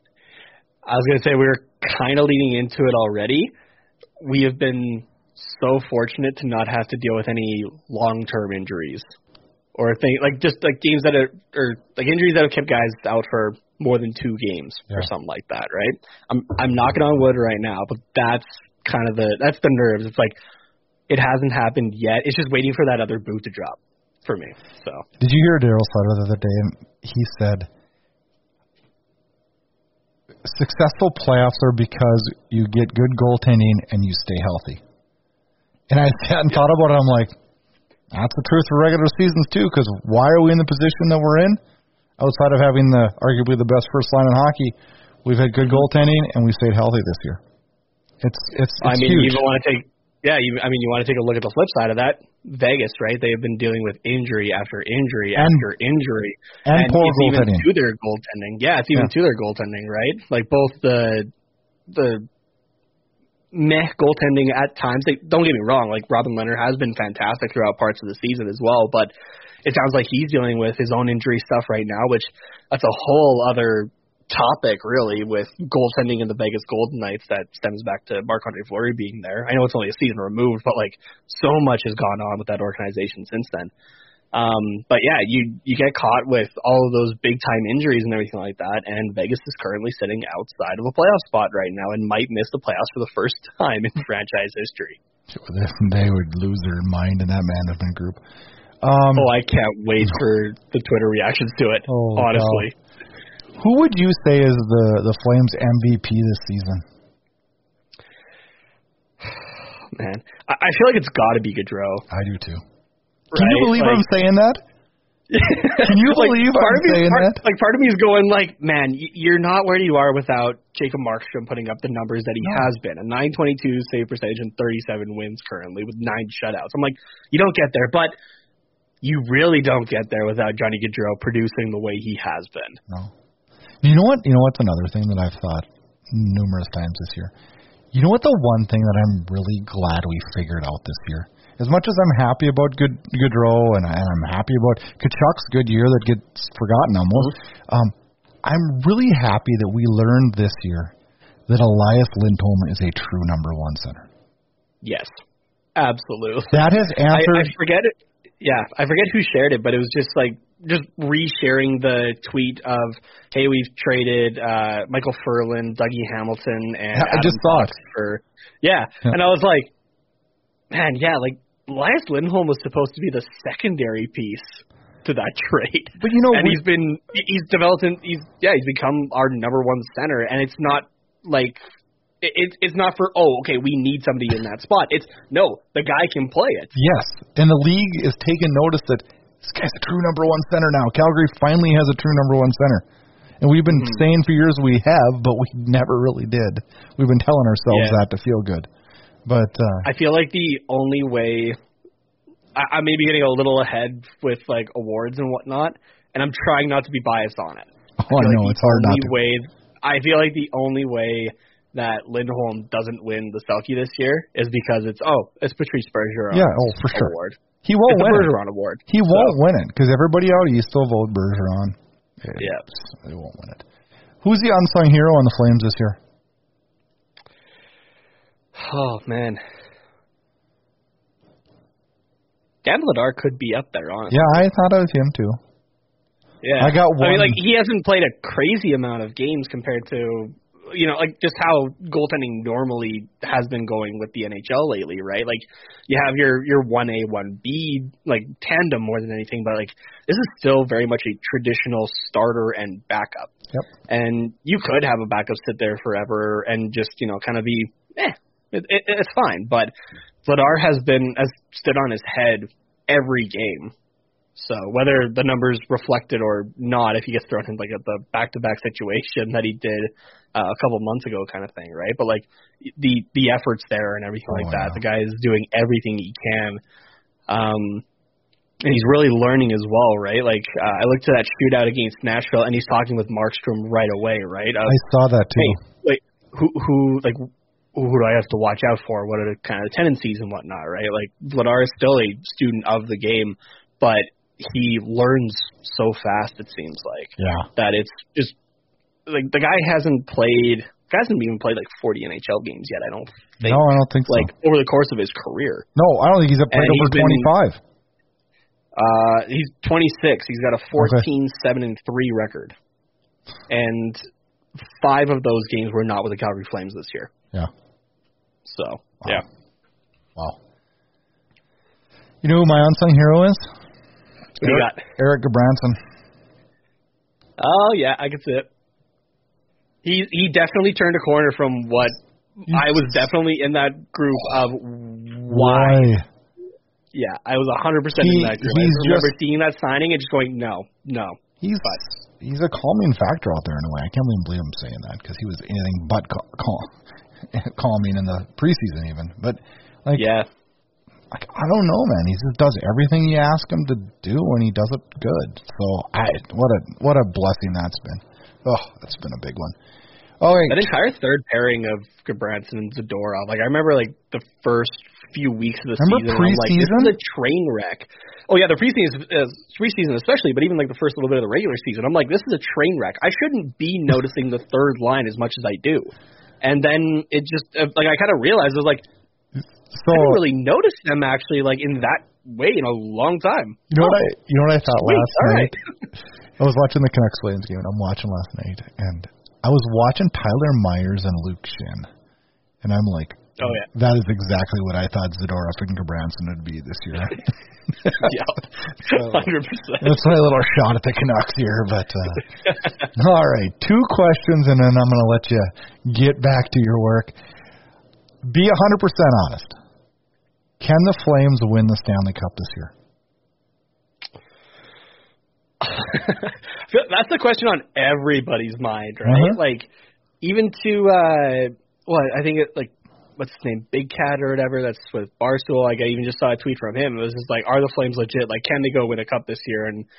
I was going to say we were kind of leading into it already. We have been so fortunate to not have to deal with any long-term injuries or things like just like games that are or like injuries that have kept guys out for more than two games yeah. or something like that, right? I'm I'm knocking on wood right now, but that's kind of the that's the nerves. It's like it hasn't happened yet. It's just waiting for that other boot to drop for me. So did you hear Daryl Sutter the other day? And he said successful playoffs are because you get good goaltending and you stay healthy. And I sat and yeah. thought about it. I'm like, that's the truth for regular seasons too, because why are we in the position that we're in? Outside of having the arguably the best first line in hockey, we've had good goaltending and we stayed healthy this year. It's it's, it's I mean, huge. you want to take yeah, you, I mean, you want to take a look at the flip side of that. Vegas, right? They have been dealing with injury after injury and, after injury, and, and poor it's goaltending. even to their goaltending. Yeah, it's even yeah. to their goaltending, right? Like both the the meh goaltending at times. They, don't get me wrong. Like Robin Leonard has been fantastic throughout parts of the season as well, but it sounds like he's dealing with his own injury stuff right now, which that's a whole other topic, really, with goaltending in the Vegas Golden Knights that stems back to Marc-Andre Fleury being there. I know it's only a season removed, but like so much has gone on with that organization since then. Um, but yeah, you you get caught with all of those big time injuries and everything like that, and Vegas is currently sitting outside of a playoff spot right now and might miss the playoffs for the first time in franchise history. They would lose their mind in that management group. Um, oh, I can't wait for the Twitter reactions to it. Oh, honestly, wow. Who would you say is the the Flames M V P this season? Man, I, I feel like it's got to be Gaudreau. I do too. Right? Can you believe like, I'm saying that? Can you like, believe I'm me, saying part, that? Like, part of me is going like, man, you're not where you are without Jacob Markstrom putting up the numbers that he no. has been. A nine twenty-two save percentage and thirty-seven wins currently with nine shutouts. I'm like, you don't get there, but you really don't get there without Johnny Gaudreau producing the way he has been. No. You know what? You know what's another thing that I've thought numerous times this year? You know what the one thing that I'm really glad we figured out this year? As much as I'm happy about Good Gaudreau and, and I'm happy about Kachuk's good year that gets forgotten almost, um, I'm really happy that we learned this year that Elias Lindholm is a true number one center. Yes, absolutely. That has answered. I, I forget it. Yeah, I forget who shared it, but it was just like just resharing the tweet of, hey, we've traded uh, Michael Ferland, Dougie Hamilton, and yeah, I Adam just saw Fox it. For yeah. yeah, and I was like, man, yeah, like. Elias Lindholm was supposed to be the secondary piece to that trade. But you know, and we, he's been he's developed in, he's yeah he's become our number one center, and it's not like it, it's it's not for oh okay we need somebody in that spot. It's no, the guy can play it. Yes, and the league is taking notice that this guy's a true number one center now. Calgary finally has a true number one center. And we've been mm-hmm. saying for years we have, but we never really did. We've been telling ourselves yeah. that to feel good. But uh, I feel like the only way I, I may be getting a little ahead with like awards and whatnot, and I'm trying not to be biased on it. Oh, I, I know like it's hard not to. Way, I feel like the only way that Lindholm doesn't win the Selke this year is because it's oh it's Patrice Bergeron. Yeah, oh for sure. Award. He won't it's win the Bergeron it. award. He so. won't win it because everybody out east will vote Bergeron. Yeah, they won't win it. Who's the unsung hero on the Flames this year? Oh, man. Dan Vladar could be up there, honestly. Yeah, I thought it was him, too. Yeah. I got one. I mean, like, he hasn't played a crazy amount of games compared to, you know, like, just how goaltending normally has been going with the N H L lately, right? Like, you have your, your one A, one B, like, tandem more than anything, but, like, this is still very much a traditional starter and backup. Yep. And you could have a backup sit there forever and just, you know, kind of be, eh, It, it, it's fine, but Vladar has been has stood on his head every game. So whether the numbers reflect it or not, if he gets thrown in like at the back-to-back situation that he did uh, a couple months ago, kind of thing, right? But like the the efforts there and everything oh, like that, the guy is doing everything he can, um, and he's really learning as well, right? Like uh, I looked at that shootout against Nashville, and he's talking with Markstrom right away, right? Of, I saw that too. Hey, like who who like. Who do I have to watch out for? What are the kind of tendencies and whatnot, right? Like, Vladar is still a student of the game, but he learns so fast, it seems like. Yeah. That it's just, like, the guy hasn't played, the guy hasn't even played, like, forty N H L games yet, I don't think. No, I don't think so. Like, over the course of his career. No, I don't think he's played and over he's twenty-five. Been, uh, he's twenty-six. He's got a fourteen, seven, and three record. And five of those games were not with the Calgary Flames this year. Yeah. So, wow. yeah. Wow. You know who my unsung hero is? Who you got? Erik Gudbranson. Oh, yeah, I can see it. He he definitely turned a corner from what you I was definitely in that group of why. why? Yeah, I was one hundred percent he, in that group. I remember just, seeing that signing and just going, no, no. He's but. he's a calming factor out there in a way. I can't even believe him saying that because he was anything but cal- calm. calming in the preseason even, but like yeah, like, I don't know, man. He just does everything you ask him to do, and he does it good. So I what a what a blessing that's been. Oh, that's been a big one. Oh, wait. That entire third pairing of Gudbranson and Zadorov, like I remember like the first few weeks of the remember season, I'm like, this preseason? is a train wreck. Oh yeah, the preseason, uh, preseason especially, but even like the first little bit of the regular season, I'm like, this is a train wreck. I shouldn't be noticing the third line as much as I do. And then it just uh, like I kind of realized I was like, so, I didn't really notice them actually like in that way in a long time. You know oh, what I? You know what I thought sweet, last all night? Right. I was watching the Canucks Flames game, and I'm watching last night, and I was watching Tyler Myers and Luke Shin, and I'm like, oh yeah, that is exactly what I thought Zadorov and Gudbranson would be this year. Yeah, one hundred percent. That's my little shot at the Canucks here, but uh, all right, two questions, and then I'm going to let you get back to your work. Be one hundred percent honest. Can the Flames win the Stanley Cup this year? That's the question on everybody's mind, right? Uh-huh. Like, even to uh, what I think it like. What's his name, Big Cat or whatever, that's with Barstool. Like, I even just saw a tweet from him. It was just like, are the Flames legit? Like, can they go win a cup this year? And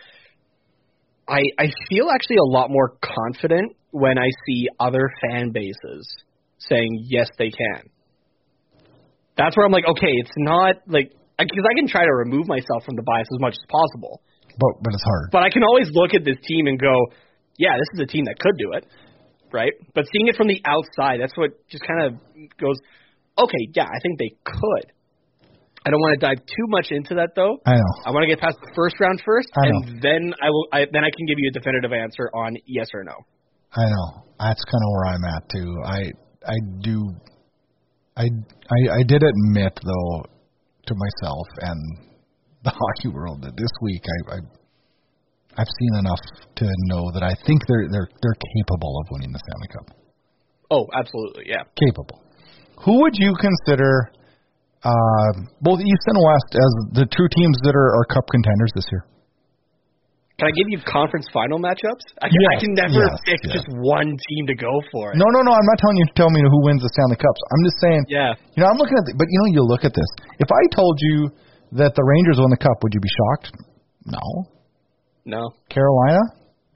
I I feel actually a lot more confident when I see other fan bases saying, yes, they can. That's where I'm like, okay, it's not, like, because I can try to remove myself from the bias as much as possible. But but it's hard. But I can always look at this team and go, yeah, this is a team that could do it, right? But seeing it from the outside, that's what just kind of goes, okay, yeah, I think they could. I don't want to dive too much into that, though. I know. I want to get past the first round first, I and know. then I will. I, then I can give you a definitive answer on yes or no. I know. That's kind of where I'm at too. I I do. I I, I did admit though to myself and the hockey world that this week I, I I've seen enough to know that I think they're they're they're capable of winning the Stanley Cup. Oh, absolutely, yeah. Capable. Who would you consider, uh, both East and West, as the two teams that are, are Cup contenders this year? Can I give you conference final matchups? I can, yes, I can never yes, pick yes. just one team to go for it. No, no, no. I'm not telling you to tell me who wins the Stanley Cups. I'm just saying. Yeah. You know, I'm looking at the, but you know, you look at this. If I told you that the Rangers won the Cup, would you be shocked? No. No. Carolina?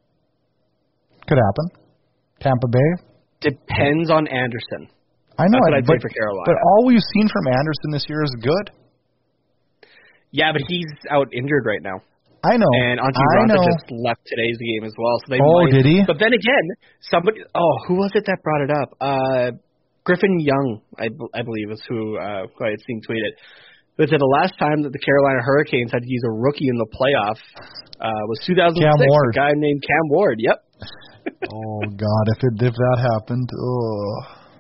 Could happen. Tampa Bay? Depends on Anderson. I know. That's what I, I'd but, say for Carolina. But all we've seen from Anderson this year is good. Yeah, but he's out injured right now. I know. And Antti I Raanta know. just left today's game as well. So they Oh, might, did he? But then again, somebody. Oh, who was it that brought it up? Uh, Griffin Young, I, I believe, is who, uh, who I had seen tweet it. But said the last time that the Carolina Hurricanes had to use a rookie in the playoffs uh, was two thousand six. Cam Ward. A guy named Cam Ward. Yep. Oh God, if it if that happened, oh.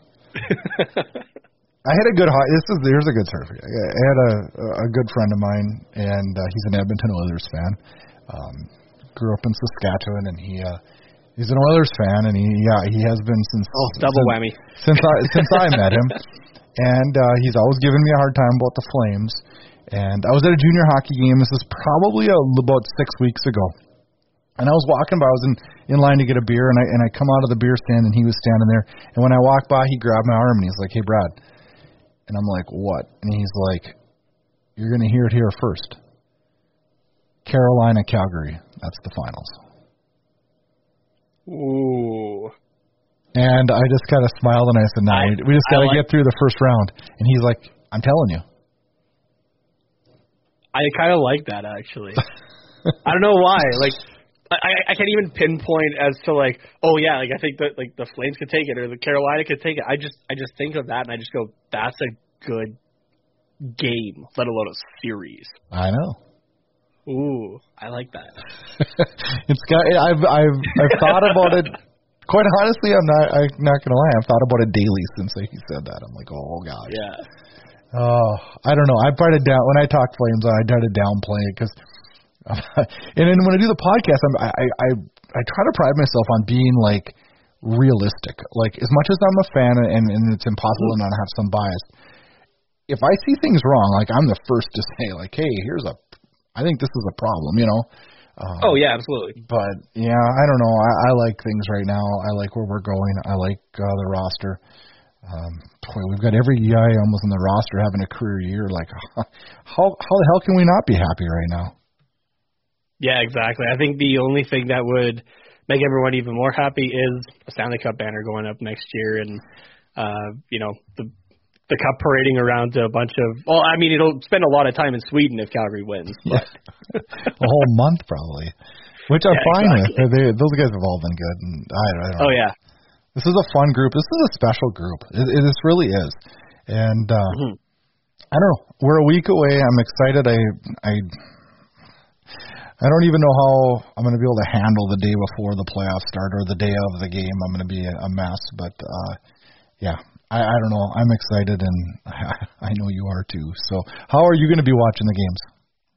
I had a good. This is here's a good story for you. I had a a good friend of mine, and uh, he's an Edmonton Oilers fan. Um, grew up in Saskatchewan, and he uh, he's an Oilers fan, and he yeah he has been since oh double since, whammy since I since I met him, and uh, he's always given me a hard time about the Flames. And I was at a junior hockey game. This is probably a, about six weeks ago. And I was walking by, I was in, in line to get a beer, and I and I come out of the beer stand, and he was standing there. And when I walked by, he grabbed my arm, and he's like, "Hey, Brad." And I'm like, "What?" And he's like, "You're going to hear it here first. Carolina, Calgary. That's the finals." Ooh. And I just kind of smiled, and I said, "No, nah, we, we just got to like, get through the first round." And he's like, "I'm telling you." I kind of like that, actually. I don't know why. Like, I, I can't even pinpoint as to like, oh yeah, like I think that like the Flames could take it or the Carolina could take it. I just I just think of that and I just go, that's a good game, let alone a series. I know. Ooh, I like that. It's got. I've I've I've thought about it. Quite honestly, I'm not. I'm not gonna lie. I've thought about it daily since he said that. I'm like, oh gosh. Yeah. Oh, I don't know. I try to down when I talk Flames. I try to downplay it because. And then when I do the podcast, I'm, I, I I try to pride myself on being like realistic. Like as much as I'm a fan, and, and it's impossible mm-hmm. to not have some bias. If I see things wrong, like I'm the first to say, like, hey, here's a, I think this is a problem, you know. Um, oh yeah, absolutely. But yeah, I don't know. I, I like things right now. I like where we're going. I like uh, the roster. Um, boy, we've got every guy almost on the roster having a career year. Like, how how the hell can we not be happy right now? Yeah, exactly. I think the only thing that would make everyone even more happy is a Stanley Cup banner going up next year, and uh, you know the the cup parading around to a bunch of. Well, I mean, it'll spend a lot of time in Sweden if Calgary wins. But. Yeah. A whole month probably, which I'm yeah, fine exactly. with. They, those guys have all been good, and I, I don't know. Oh yeah. This is a fun group. This is a special group. It, it this really is. And uh, mm-hmm. I don't know. We're a week away. I'm excited. I I I don't even know how I'm going to be able to handle the day before the playoffs start or the day of the game. I'm going to be a, a mess. But uh, yeah, I, I don't know. I'm excited, and I, I know you are too. So how are you going to be watching the games?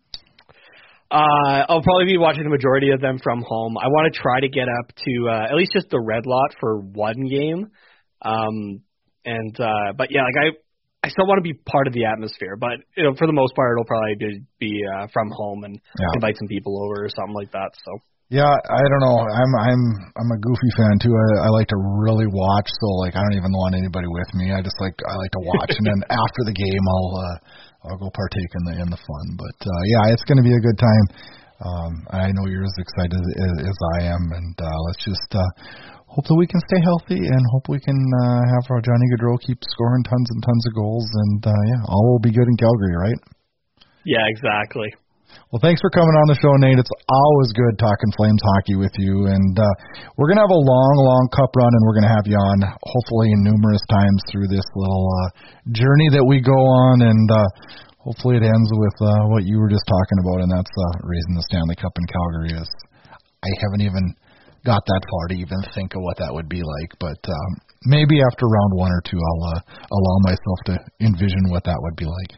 Uh, I'll probably be watching the majority of them from home. I want to try to get up to uh, at least just the red lot for one game. Um, and uh, but yeah, like I, I still want to be part of the atmosphere. But you know, for the most part, it'll probably be, be uh, from home and yeah. invite some people over or something like that. So. Yeah, I don't know. I'm I'm I'm a goofy fan too. I, I like to really watch. So like, I don't even want anybody with me. I just like I like to watch, and then after the game, I'll. Uh, I'll go partake in the in the fun, but uh, yeah, it's going to be a good time. Um, I know you're as excited as, as I am, and uh, let's just uh, hope that we can stay healthy and hope we can uh, have our Johnny Gaudreau keep scoring tons and tons of goals, and uh, yeah, all will be good in Calgary, right? Yeah, exactly. Well, thanks for coming on the show, Nate. It's always good talking Flames hockey with you, and uh, we're going to have a long, long cup run, and we're going to have you on hopefully numerous times through this little uh, journey that we go on, and uh, hopefully it ends with uh, what you were just talking about, and that's uh, raising the Stanley Cup in Calgary. Is I haven't even got that far to even think of what that would be like, but um, maybe after round one or two, I'll uh, allow myself to envision what that would be like.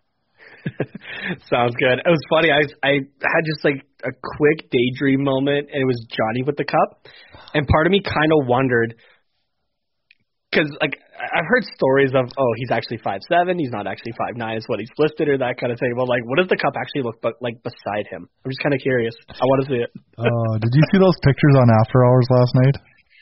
Sounds good. It was funny. I I had just like a quick daydream moment, and it was Johnny with the cup. And part of me kind of wondered, because like I've heard stories of, oh, he's actually five seven, he's not actually five nine, is what he's listed, or that kind of thing. But like, what does the cup actually look but like beside him? I'm just kind of curious. I want to see it. Oh, uh, did you see those pictures on After Hours last night?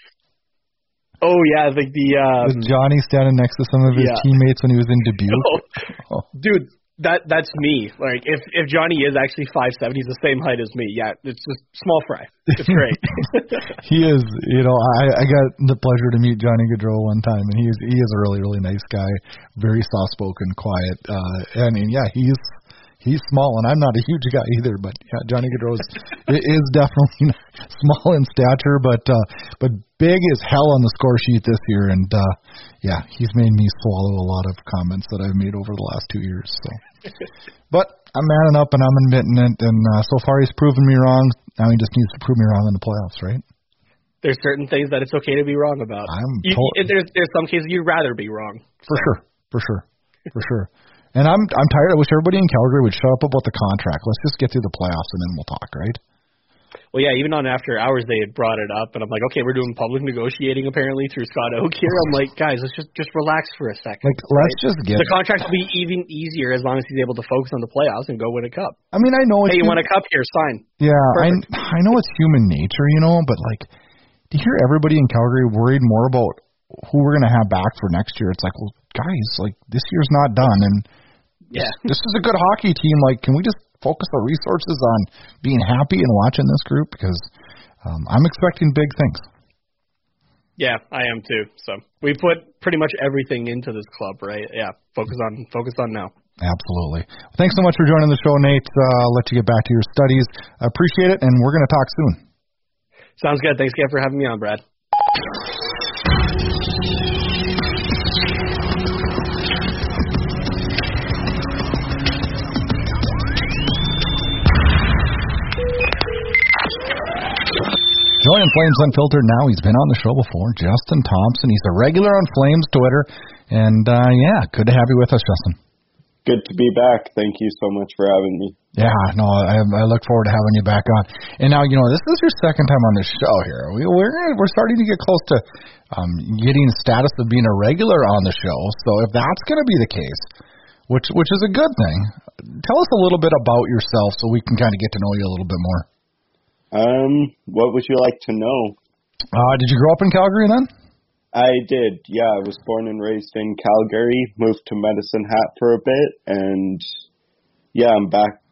Oh yeah, like the um, With Johnny standing next to some of his yeah. teammates when he was in Dubuque. Oh, oh. Dude. That that's me. Like if if Johnny is actually five seven, he's the same height as me. Yeah, it's just small fry. It's great. He is. You know, I I got the pleasure to meet Johnny Gaudreau one time, and he is he is a really really nice guy, very soft spoken, quiet. Uh, and, and yeah, he's he's small, and I'm not a huge guy either. But yeah, Johnny Gaudreau is, is definitely small in stature, but uh, but big as hell on the score sheet this year. And uh, yeah, he's made me swallow a lot of comments that I've made over the last two years. So. But I'm manning up and I'm admitting it, and uh, so far he's proven me wrong. Now he just needs to prove me wrong in the playoffs, right? There's certain things that it's okay to be wrong about. I'm you, to- there's there's some cases you'd rather be wrong. For so. sure, for sure, for sure. And I'm I'm tired. I wish everybody in Calgary would shut up about the contract. Let's just get through the playoffs and then we'll talk, right? Well, yeah, even on After Hours, they had brought it up, and I'm like, okay, we're doing public negotiating apparently through Scott Oak here. I'm like, guys, let's just just relax for a second. Like, let's right? just get the contract will be even easier as long as he's able to focus on the playoffs and go win a cup. I mean, I know. It's hey, you human... want a cup here? Sign. Yeah, I I know it's human nature, you know, but like to hear everybody in Calgary worried more about who we're gonna have back for next year, it's like, well, guys, like this year's not done, and yeah, this, this is a good hockey team. Like, can we just focus our resources on being happy and watching this group? Because um, I'm expecting big things. Yeah, I am too. So we put pretty much everything into this club, right? Yeah, focus on focus on now. Absolutely. Thanks so much for joining the show, Nate. Uh, I'll let you get back to your studies. I appreciate it, and we're going to talk soon. Sounds good. Thanks again for having me on, Brad. Joining Flames Unfiltered now, he's been on the show before, Justin Thompson. He's a regular on Flames Twitter, and uh, yeah, good to have you with us, Justin. Good to be back. Thank you so much for having me. Yeah, no, I, I look forward to having you back on. And now, you know, this is your second time on this show here. We, we're we're starting to get close to um, getting status of being a regular on the show. So if that's going to be the case, which which is a good thing, tell us a little bit about yourself so we can kind of get to know you a little bit more. Um, what would you like to know? Uh, did you grow up in Calgary then? I did, yeah. I was born and raised in Calgary, moved to Medicine Hat for a bit, and yeah, I'm back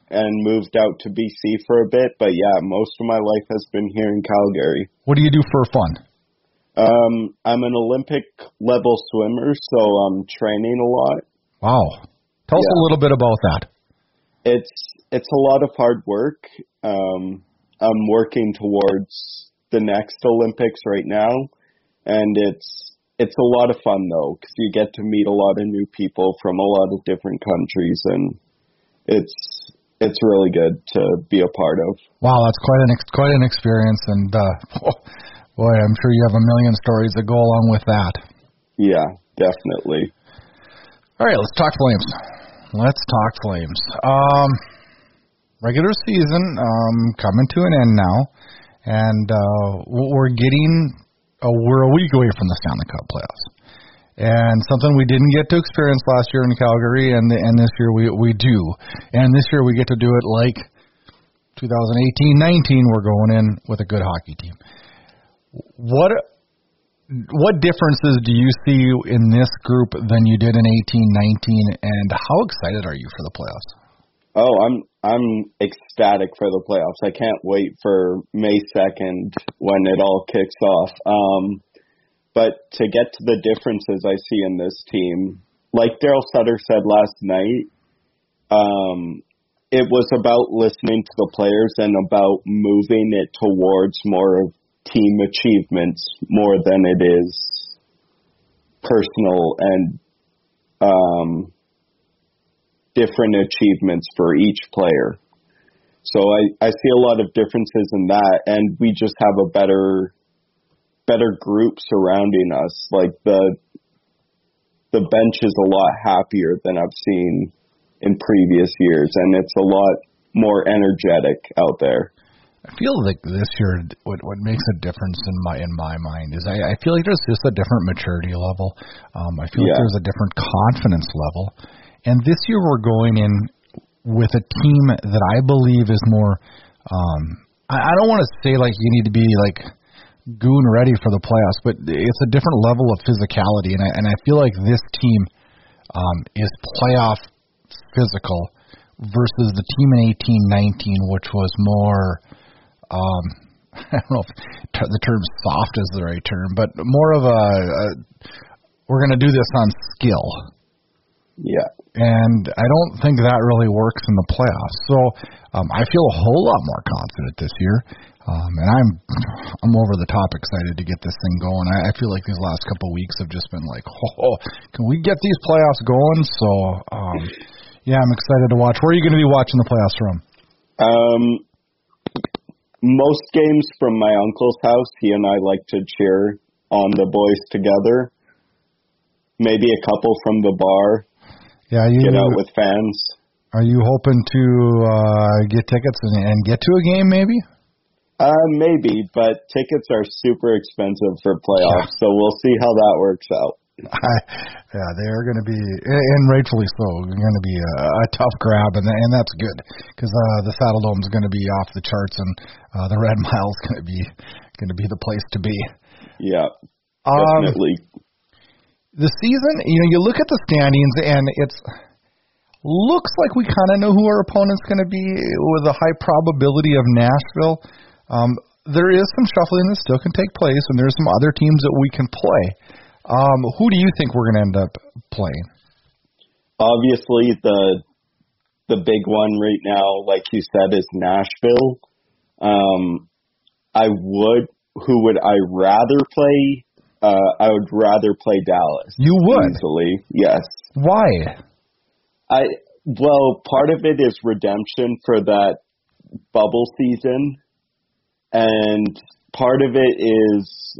and moved out to B C for a bit. But yeah, most of my life has been here in Calgary. What do you do for fun? Um, I'm an Olympic level swimmer, so I'm training a lot. Wow. Tell us Yeah. a little bit about that. It's it's a lot of hard work. Um, I'm working towards the next Olympics right now, and it's it's a lot of fun though, because you get to meet a lot of new people from a lot of different countries, and it's it's really good to be a part of. Wow, that's quite an ex- quite an experience, and uh, boy, I'm sure you have a million stories that go along with that. Yeah, definitely. All right, let's talk Flames. Let's talk Flames. Um, regular season um, coming to an end now, and uh, we're getting uh, we're a week away from the Stanley Cup playoffs, and something we didn't get to experience last year in Calgary, and and this year we we do, and this year we get to do it like twenty eighteen nineteen. We're going in with a good hockey team. What what differences do you see in this group than you did in eighteen nineteen, and how excited are you for the playoffs? Oh, I'm I'm ecstatic for the playoffs. I can't wait for May second when it all kicks off. Um, but to get to the differences I see in this team, like Daryl Sutter said last night, um, it was about listening to the players and about moving it towards more of team achievements more than it is personal and um, different achievements for each player. So I, I see a lot of differences in that, and we just have a better better group surrounding us. Like the the bench is a lot happier than I've seen in previous years, and it's a lot more energetic out there. I feel like this year, what what makes a difference in my in my mind is I, I feel like there's just a different maturity level. Um, I feel Yeah. like there's a different confidence level, and this year we're going in with a team that I believe is more. Um, I, I don't want to say like you need to be like goon ready for the playoffs, but it's a different level of physicality, and I and I feel like this team um, is playoff physical versus the team in eighteen nineteen, which was more. Um, I don't know if t- the term soft is the right term, but more of a, a we're going to do this on skill. Yeah. And I don't think that really works in the playoffs. So um, I feel a whole lot more confident this year, um, and I'm I'm over the top excited to get this thing going. I, I feel like these last couple of weeks have just been like, oh, can we get these playoffs going? So um, yeah, I'm excited to watch. Where are you going to be watching the playoffs from? Um, most games from my uncle's house. He and I like to cheer on the boys together. Maybe a couple from the bar. Yeah, you get out with fans. Are you hoping to uh, get tickets and, and get to a game? Maybe. Uh, maybe, but tickets are super expensive for playoffs, yeah. So we'll see how that works out. I, yeah, they are going to be, and rightfully so, going to be a, a tough grab, and and that's good because uh, the Saddle Dome is going to be off the charts, and uh, the Red Mile is going to be going to be the place to be. Yeah, um, definitely. The season, you know, you look at the standings, and it's looks like we kind of know who our opponent's going to be with a high probability of Nashville. Um, there is some shuffling that still can take place, and there's some other teams that we can play. Um, who do you think we're going to end up playing? Obviously, the the big one right now, like you said, is Nashville. Um, I would. Who would I rather play? Uh, I would rather play Dallas. You would? Easily, yes. Why? I well, part of it is redemption for that bubble season, and part of it is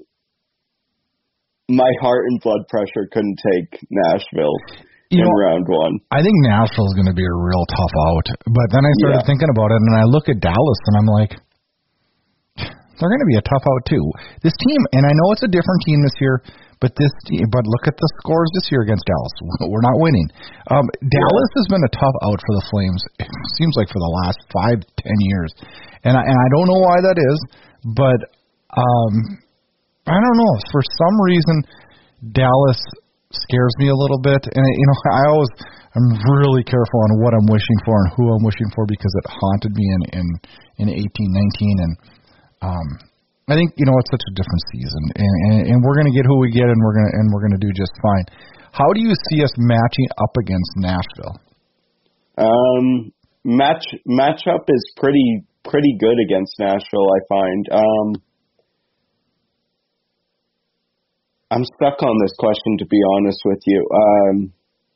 my heart and blood pressure couldn't take Nashville you in know, round one. I think Nashville is going to be a real tough out. But then I started yeah. thinking about it, and I look at Dallas, and I'm like, they're going to be a tough out too. This team, and I know it's a different team this year, but this, but look at the scores this year against Dallas. We're not winning. Um, Dallas yeah. has been a tough out for the Flames. It seems like for the last five, ten years, and I, and I don't know why that is, but um, I don't know. For some reason, Dallas scares me a little bit. And, you know, I always, I'm really careful on what I'm wishing for and who I'm wishing for because it haunted me in, in, in eighteen nineteen. And um, I think, you know, it's such a different season. And, and, and we're going to get who we get, and we're going to and we're going to do just fine. How do you see us matching up against Nashville? Um, match matchup is pretty pretty good against Nashville, I find. Um, I'm stuck on this question, to be honest with you. Um,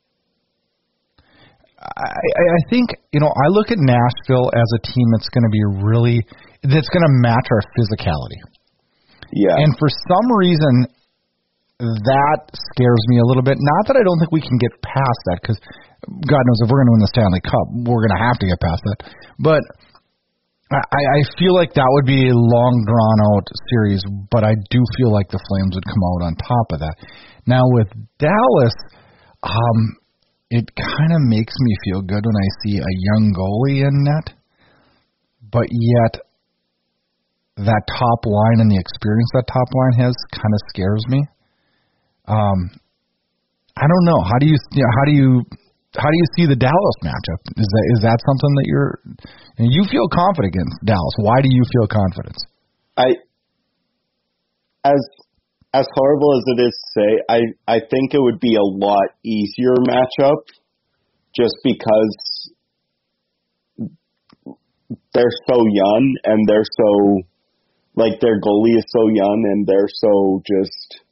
I, I think, you know, I look at Nashville as a team that's going to be really, that's going to match our physicality. Yeah. And for some reason, that scares me a little bit. Not that I don't think we can get past that, because God knows if we're going to win the Stanley Cup, we're going to have to get past that. But I, I feel like that would be a long, drawn-out series, but I do feel like the Flames would come out on top of that. Now, with Dallas, um, it kind of makes me feel good when I see a young goalie in net, but yet that top line and the experience that top line has kind of scares me. Um, I don't know. How do you, you know, how do you how do you see the Dallas matchup? Is that is that something that you're and you feel confident against Dallas? Why do you feel confidence? I as as horrible as it is to say, I I think it would be a lot easier matchup, just because they're so young and they're so like their goalie is so young and they're so just.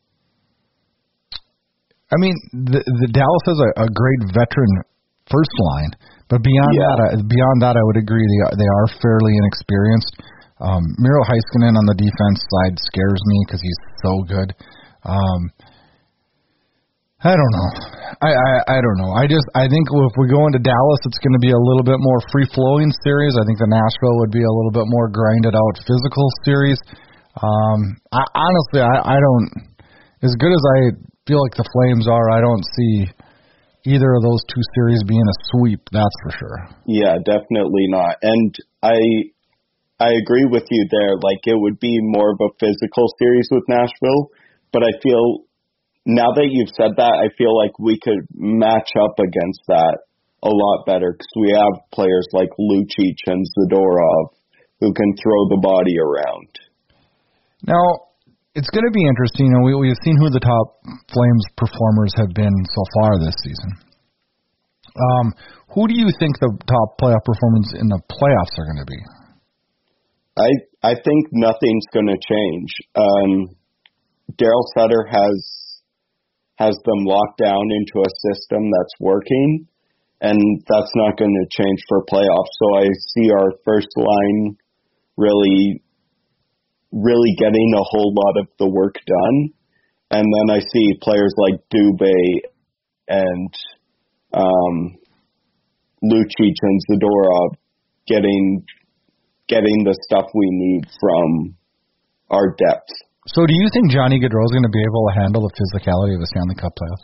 I mean, the, the Dallas has a, a great veteran first line, but beyond yeah. that, I, beyond that, I would agree they are, they are fairly inexperienced. Um, Miro Heiskanen on the defense side scares me because he's so good. Um, I don't know. I, I I don't know. I just I think if we go into Dallas, it's going to be a little bit more free flowing series. I think the Nashville would be a little bit more grinded out physical series. Um, I, honestly, I, I don't. As good as I feel like the Flames are, I don't see either of those two series being a sweep. That's for sure. Yeah, definitely not. And I I agree with you there. Like, it would be more of a physical series with Nashville, but I feel now that you've said that, I feel like we could match up against that a lot better because we have players like Lucic and Zadorov who can throw the body around. Now, it's going to be interesting, and we, we've seen who the top Flames performers have been so far this season. Um, who do you think the top playoff performers in the playoffs are going to be? I I think nothing's going to change. Um, Daryl Sutter has has them locked down into a system that's working, and that's not going to change for playoffs. So I see our first line really. really getting a whole lot of the work done. And then I see players like Dubé and um, Lucic and Zadorov getting getting the stuff we need from our depth. So do you think Johnny Gaudreau is going to be able to handle the physicality of the Stanley Cup playoffs?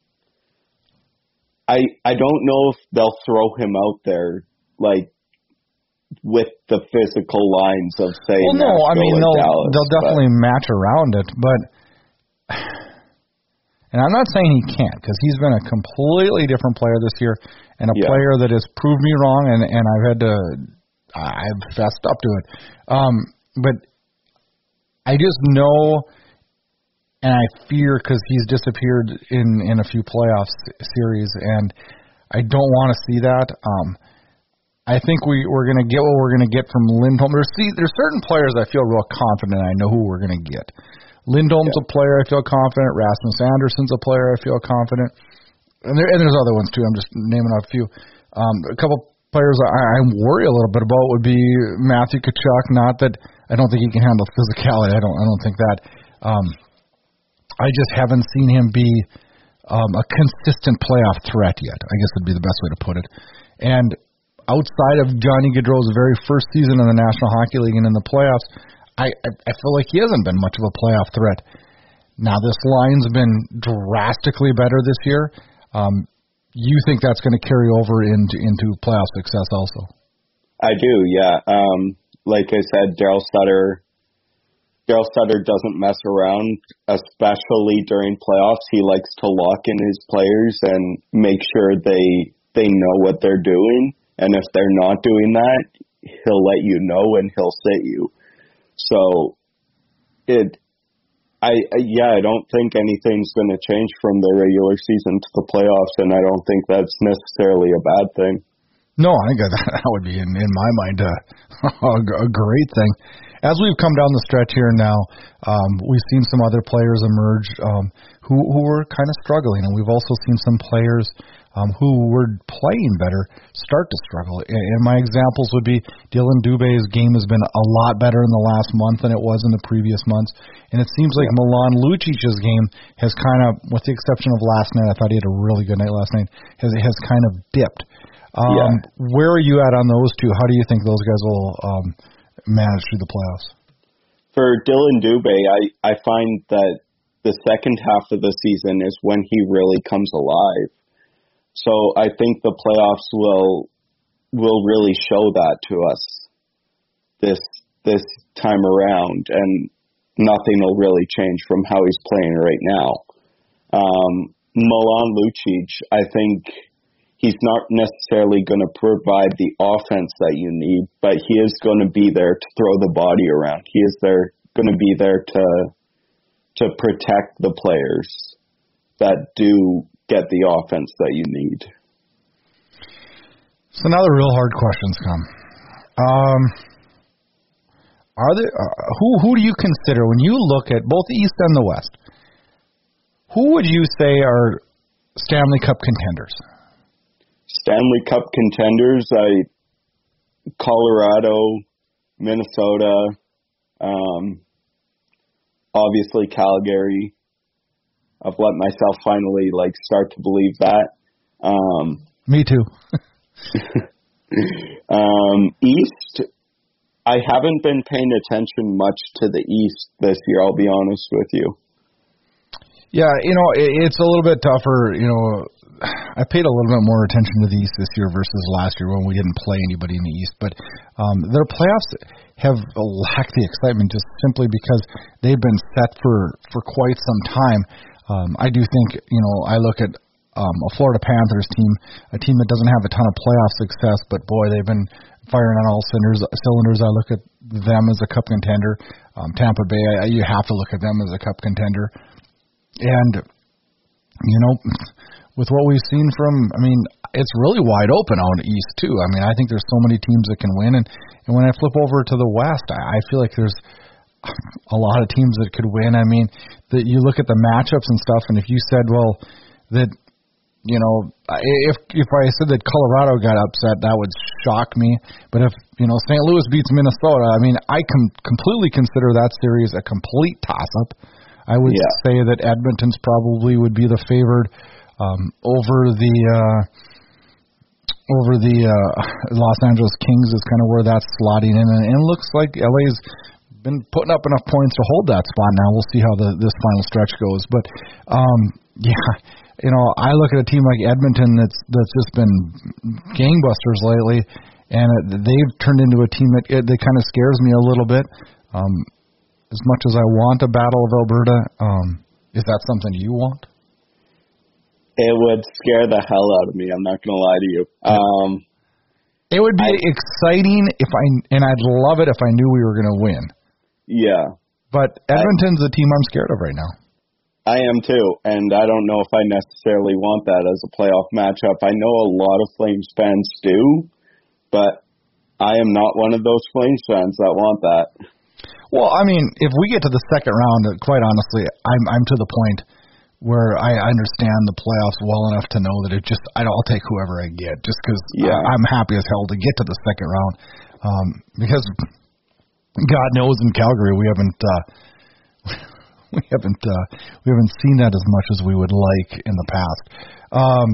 I I don't know if they'll throw him out there like with the physical lines of, say, well, no, Nashville I mean, they'll, Dallas, they'll definitely but, match around it, but, and I'm not saying he can't, because he's been a completely different player this year, and a yeah. player that has proved me wrong, and, and I've had to, I've fessed up to it. Um, but I just know, and I fear, because he's disappeared in, in a few playoff series, and I don't want to see that. Um, I think we, we're going to get what we're going to get from Lindholm. There's, see, there's certain players I feel real confident I know who we're going to get. Lindholm's yeah. a player I feel confident. Rasmus Anderson's a player I feel confident. And, there, and there's other ones, too. I'm just naming a few. Um, a couple players I, I worry a little bit about would be Matthew Tkachuk. Not that I don't think he can handle physicality. I don't, I don't think that. Um, I just haven't seen him be um, a consistent playoff threat yet, I guess would be the best way to put it. And outside of Johnny Gaudreau's very first season in the National Hockey League and in the playoffs, I, I, I feel like he hasn't been much of a playoff threat. Now, this line's been drastically better this year. Um, you think that's going to carry over into, into playoff success also? I do, yeah. Um, like I said, Daryl Sutter Daryl Sutter doesn't mess around, especially during playoffs. He likes to lock in his players and make sure they they know what they're doing. And if they're not doing that, he'll let you know and he'll sit you. So, it, I yeah, I don't think anything's going to change from the regular season to the playoffs, and I don't think that's necessarily a bad thing. No, I think that, that would be, in, in my mind, uh, a great thing. As we've come down the stretch here now, um, we've seen some other players emerge um, who, who were kind of struggling, and we've also seen some players um, who were playing better start to struggle. And, and my examples would be Dylan Dubé's game has been a lot better in the last month than it was in the previous months, and it seems like yeah. Milan Lucic's game has kind of, with the exception of last night, I thought he had a really good night last night, has has kind of dipped. Um, yeah. Where are you at on those two? How do you think those guys will um, manage through the playoffs? For Dylan Dubé, I, I find that the second half of the season is when he really comes alive. So I think the playoffs will will really show that to us this this time around, and nothing will really change from how he's playing right now. Um, Milan Lucic, I think. He's not necessarily going to provide the offense that you need, but he is going to be there to throw the body around. He is there going to be there to to protect the players that do get the offense that you need. So now the real hard questions come. Um, are there uh, who who do you consider when you look at both the East and the West? Who would you say are Stanley Cup contenders? Stanley Cup contenders, I Colorado, Minnesota, um, obviously Calgary. I've let myself finally like start to believe that. Um, Me too. um, East, I haven't been paying attention much to the East this year, I'll be honest with you. Yeah, you know, it, it's a little bit tougher, you know. I paid a little bit more attention to the East this year versus last year when we didn't play anybody in the East. But um, their playoffs have lacked the excitement just simply because they've been set for, for quite some time. Um, I do think, you know, I look at um, a Florida Panthers team, a team that doesn't have a ton of playoff success, but boy, they've been firing on all cylinders. Cylinders. I look at them as a cup contender. Um, Tampa Bay, I, you have to look at them as a cup contender. And, you know, with what we've seen from, I mean, it's really wide open out East, too. I mean, I think there's so many teams that can win. And, and when I flip over to the West, I, I feel like there's a lot of teams that could win. I mean, that you look at the matchups and stuff, and if you said, well, that, you know, if if I said that Colorado got upset, that would shock me. But if, you know, Saint Louis beats Minnesota, I mean, I can completely consider that series a complete toss-up. I would yeah. say that Edmonton's probably would be the favored Um, over the uh, over the uh, Los Angeles Kings is kind of where that's slotting in, and, and it looks like L A's been putting up enough points to hold that spot. Now we'll see how the this final stretch goes, but um, yeah, you know, I look at a team like Edmonton that's that's just been gangbusters lately, and they've turned into a team that that kind of scares me a little bit. Um, as much as I want a Battle of Alberta, um, is that something you want? It would scare the hell out of me. I'm not going to lie to you. Um, it would be I, exciting if I, and I'd love it if I knew we were going to win. Yeah. But Edmonton's I, the team I'm scared of right now. I am too, and I don't know if I necessarily want that as a playoff matchup. I know a lot of Flames fans do, but I am not one of those Flames fans that want that. Well, I mean, if we get to the second round, quite honestly, I'm I'm to the point where I understand the playoffs well enough to know that it just, I'll take whoever I get, just because yeah. I'm happy as hell to get to the second round. Um, because God knows in Calgary we haven't uh, we haven't uh, we haven't seen that as much as we would like in the past. Um,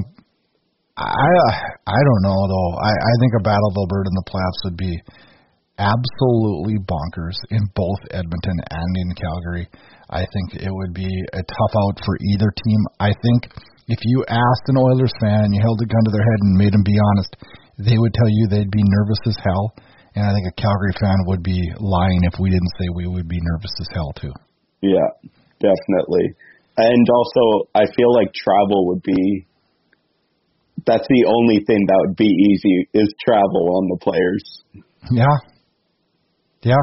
I I don't know though. I, I think a Battle of Alberta in the playoffs would be absolutely bonkers in both Edmonton and in Calgary. I think it would be a tough out for either team. I think if you asked an Oilers fan and you held a gun to their head and made them be honest, they would tell you they'd be nervous as hell And I think a Calgary fan would be lying if we didn't say we would be nervous as hell, too. Yeah, definitely. And also, I feel like travel would be, that's the only thing that would be easy is travel on the players. Yeah. Yeah.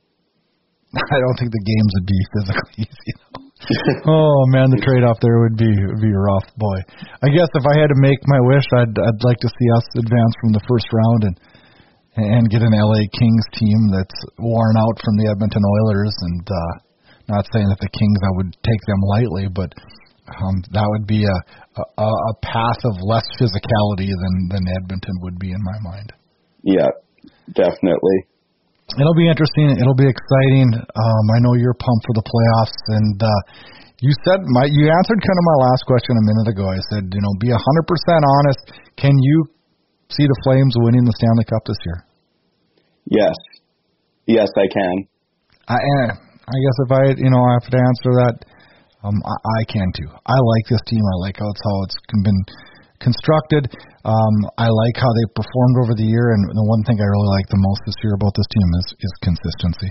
I don't think the games would be physically easy, though. Oh, man, the trade-off there would be would be rough, boy. I guess if I had to make my wish, I'd I'd like to see us advance from the first round and and get an L A Kings team that's worn out from the Edmonton Oilers. And uh, not saying that the Kings, I would take them lightly, but um, that would be a, a a path of less physicality than than Edmonton would be in my mind. Yeah, definitely. It'll be interesting. It'll be exciting. Um, I know you're pumped for the playoffs, and uh, you said my you answered kind of my last question a minute ago. I said, you know, be one hundred percent honest. Can you see the Flames winning the Stanley Cup this year? Yes, yes, I can. I I guess if I you know I have to answer that, um, I, I can too. I like this team. I like how it's how it's been constructed. Um, I like how they performed over the year, and the one thing I really like the most this year about this team is, is consistency.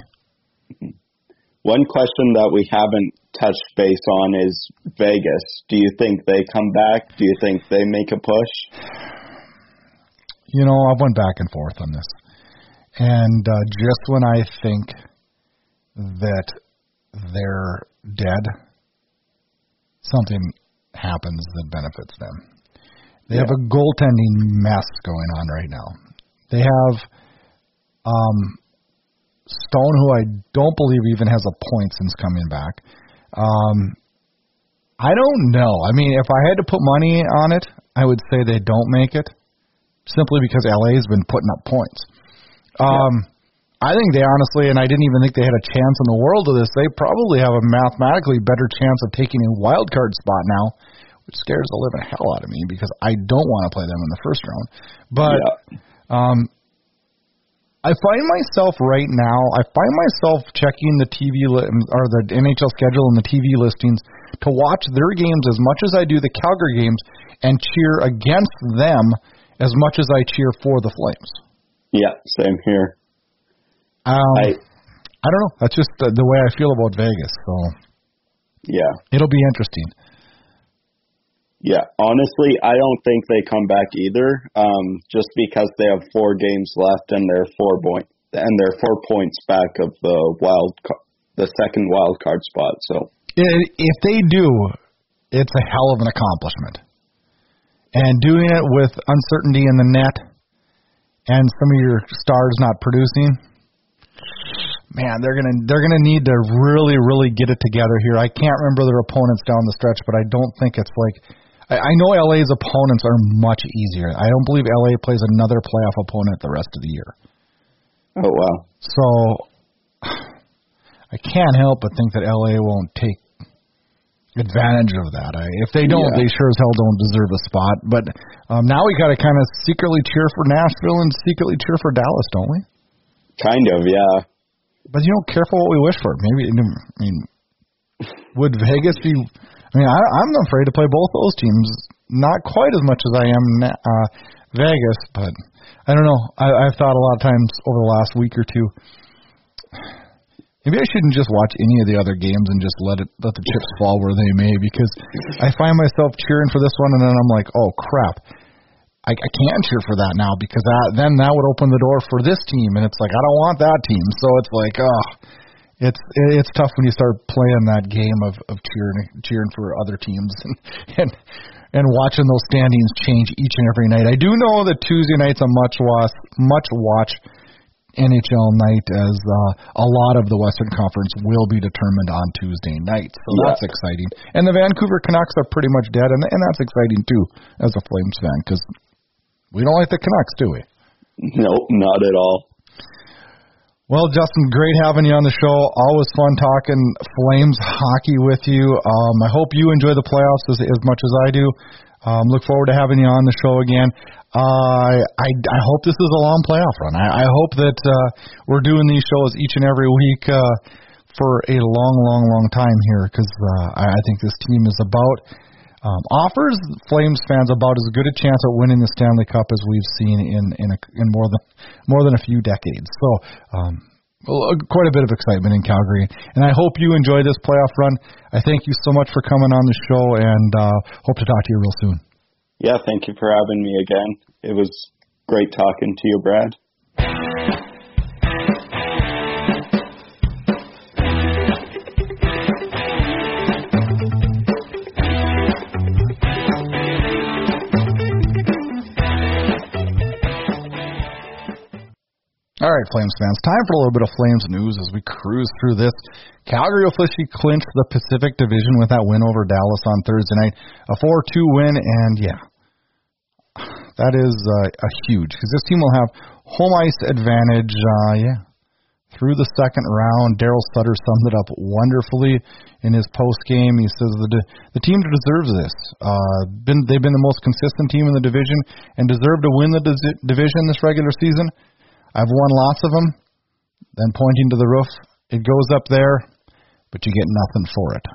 One question that we haven't touched base on is Vegas. Do you think they come back? Do you think they make a push? You know, I've went back and forth on this. And uh, just when I think that they're dead, something happens that benefits them. They yeah. have a goaltending mess going on right now. They have um, Stone, who I don't believe even has a point since coming back. Um, I don't know. I mean, if I had to put money on it, I would say they don't make it, simply because L A has been putting up points. Um, yeah. I think they honestly, and I didn't even think they had a chance in the world of this, they probably have a mathematically better chance of taking a wild card spot now, which scares the living hell out of me because I don't want to play them in the first round. But yeah. um, I find myself right now, I find myself checking the T V li- or the N H L schedule and the T V listings to watch their games as much as I do the Calgary games and cheer against them as much as I cheer for the Flames. Yeah, same here. Um, I I don't know. That's just the, the way I feel about Vegas. So yeah, it'll be interesting. Yeah, honestly, I don't think they come back either. Um, just because they have four games left and they're four point and they're four points back of the wild, the second wild card spot. So if they do, it's a hell of an accomplishment. And doing it with uncertainty in the net and some of your stars not producing, man, they're gonna they're gonna need to really really get it together here. I can't remember their opponents down the stretch, but I don't think it's like. I know L A's opponents are much easier. I don't believe L A plays another playoff opponent the rest of the year. Oh, wow. So I can't help but think that L A won't take advantage of that. I, if they don't, yeah. they sure as hell don't deserve a spot. But um, now we got to kind of secretly cheer for Nashville and secretly cheer for Dallas, don't we? Kind of, yeah. But, you know, careful what we wish for. Maybe, I mean, would Vegas be... I mean, I, I'm afraid to play both those teams. Not quite as much as I am uh, Vegas, but I don't know. I, I've thought a lot of times over the last week or two, maybe I shouldn't just watch any of the other games and just let it let the chips fall where they may, because I find myself cheering for this one, and then I'm like, oh, crap. I, I can't cheer for that now because that, then that would open the door for this team, and it's like, I don't want that team. So it's like, oh. It's it's tough when you start playing that game of, of cheering cheering for other teams and, and and watching those standings change each and every night. I do know that Tuesday night's a much watch much watch N H L night, as uh, a lot of the Western Conference will be determined on Tuesday night. So yeah. That's exciting. And the Vancouver Canucks are pretty much dead, and and that's exciting too as a Flames fan, because we don't like the Canucks, do we? Nope, not at all. Well, Justin, great having you on the show. Always fun talking Flames hockey with you. Um, I hope you enjoy the playoffs as, as much as I do. Um, look forward to having you on the show again. Uh, I, I hope this is a long playoff run. I, I hope that uh, we're doing these shows each and every week uh, for a long, long, long time here, because uh, I, I think this team is about um, offers Flames fans about as good a chance at winning the Stanley Cup as we've seen in in, a, in more than more than a few decades. So. Um, Quite a bit of excitement in Calgary, and I hope you enjoy this playoff run. I thank you so much for coming on the show, and uh, hope to talk to you real soon. Yeah, thank you for having me again. It was great talking to you, Brad. All right, Flames fans, time for a little bit of Flames news as we cruise through this. Calgary officially clinched the Pacific Division with that win over Dallas on Thursday night, a four two win, and yeah, that is uh, a huge, because this team will have home ice advantage, uh, yeah, through the second round. Daryl Sutter summed it up wonderfully in his post game. He says the the team deserves this. Uh, been they've been the most consistent team in the division and deserve to win the dis- division this regular season. I've won lots of them. Then pointing to the roof, it goes up there, but you get nothing for it.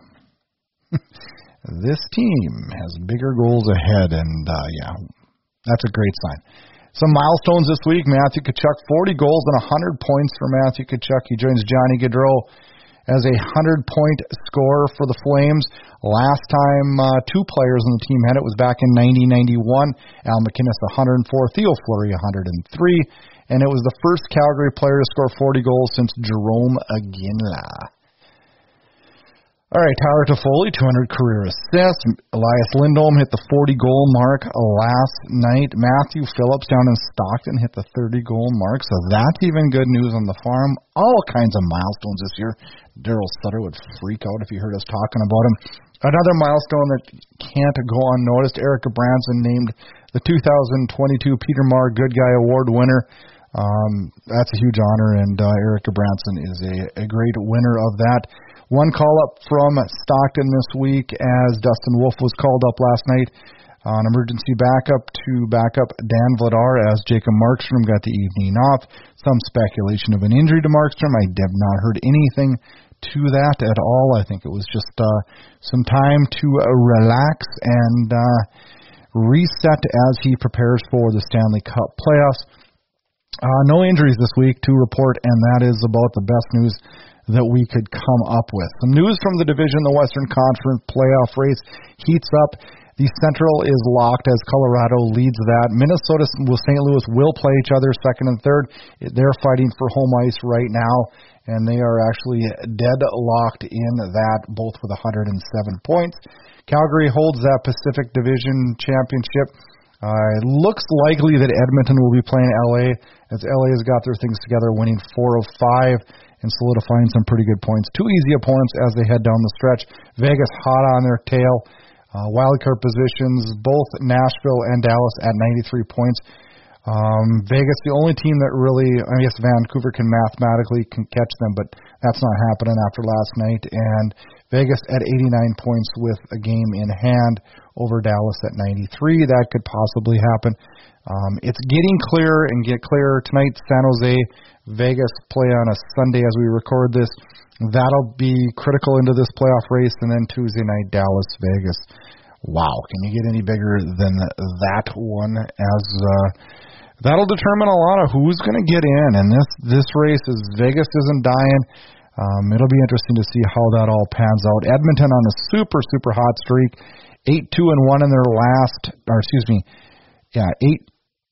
This team has bigger goals ahead, and uh, yeah, that's a great sign. Some milestones this week: Matthew Tkachuk, forty goals and one hundred points for Matthew Tkachuk. He joins Johnny Gaudreau as a one hundred point scorer for the Flames. Last time uh, two players on the team had it was back in nineteen ninety-one. Al MacInnis one hundred four, Theo Fleury one hundred three. And it was the first Calgary player to score forty goals since Jerome Iginla. All right, Tyler Toffoli, two hundred career assists. Elias Lindholm hit the forty-goal mark last night. Matthew Phillips down in Stockton hit the thirty-goal mark, so that's even good news on the farm. All kinds of milestones this year. Daryl Sutter would freak out if he heard us talking about him. Another milestone that can't go unnoticed, Erica Branson named the two thousand twenty-two Peter Marr Good Guy Award winner. Um, that's a huge honor, and uh, Erica Branson is a, a great winner of that. One call-up from Stockton this week as Dustin Wolf was called up last night on emergency backup to back up Dan Vladar as Jacob Markstrom got the evening off. Some speculation of an injury to Markstrom. I have not heard anything to that at all. I think it was just uh, some time to uh, relax and uh, reset as he prepares for the Stanley Cup playoffs. Uh, no injuries this week to report, and that is about the best news that we could come up with. Some news from the division, the Western Conference playoff race heats up. The Central is locked as Colorado leads that. Minnesota and Saint Louis will play each other second and third. They're fighting for home ice right now, and they are actually deadlocked in that, both with one hundred seven points. Calgary holds that Pacific Division championship. Uh, it looks likely that Edmonton will be playing L A, as L A has got their things together, winning four of five and solidifying some pretty good points. Two easy opponents as they head down the stretch. Vegas hot on their tail. Uh, wildcard positions, both Nashville and Dallas at ninety-three points. Um, Vegas, the only team that really, I guess Vancouver can mathematically can catch them, but that's not happening after last night. And Vegas at eighty-nine points with a game in hand over Dallas at ninety-three. That could possibly happen. Um, it's getting clearer and get clearer tonight. San Jose, Vegas play on a Sunday as we record this. That'll be critical into this playoff race. And then Tuesday night, Dallas, Vegas. Wow, can you get any bigger than that one? As uh, that'll determine a lot of who's going to get in. And this this race is Vegas isn't dying. Um, it'll be interesting to see how that all pans out. Edmonton on a super super hot streak, eight two and one in their last, or excuse me, yeah, eight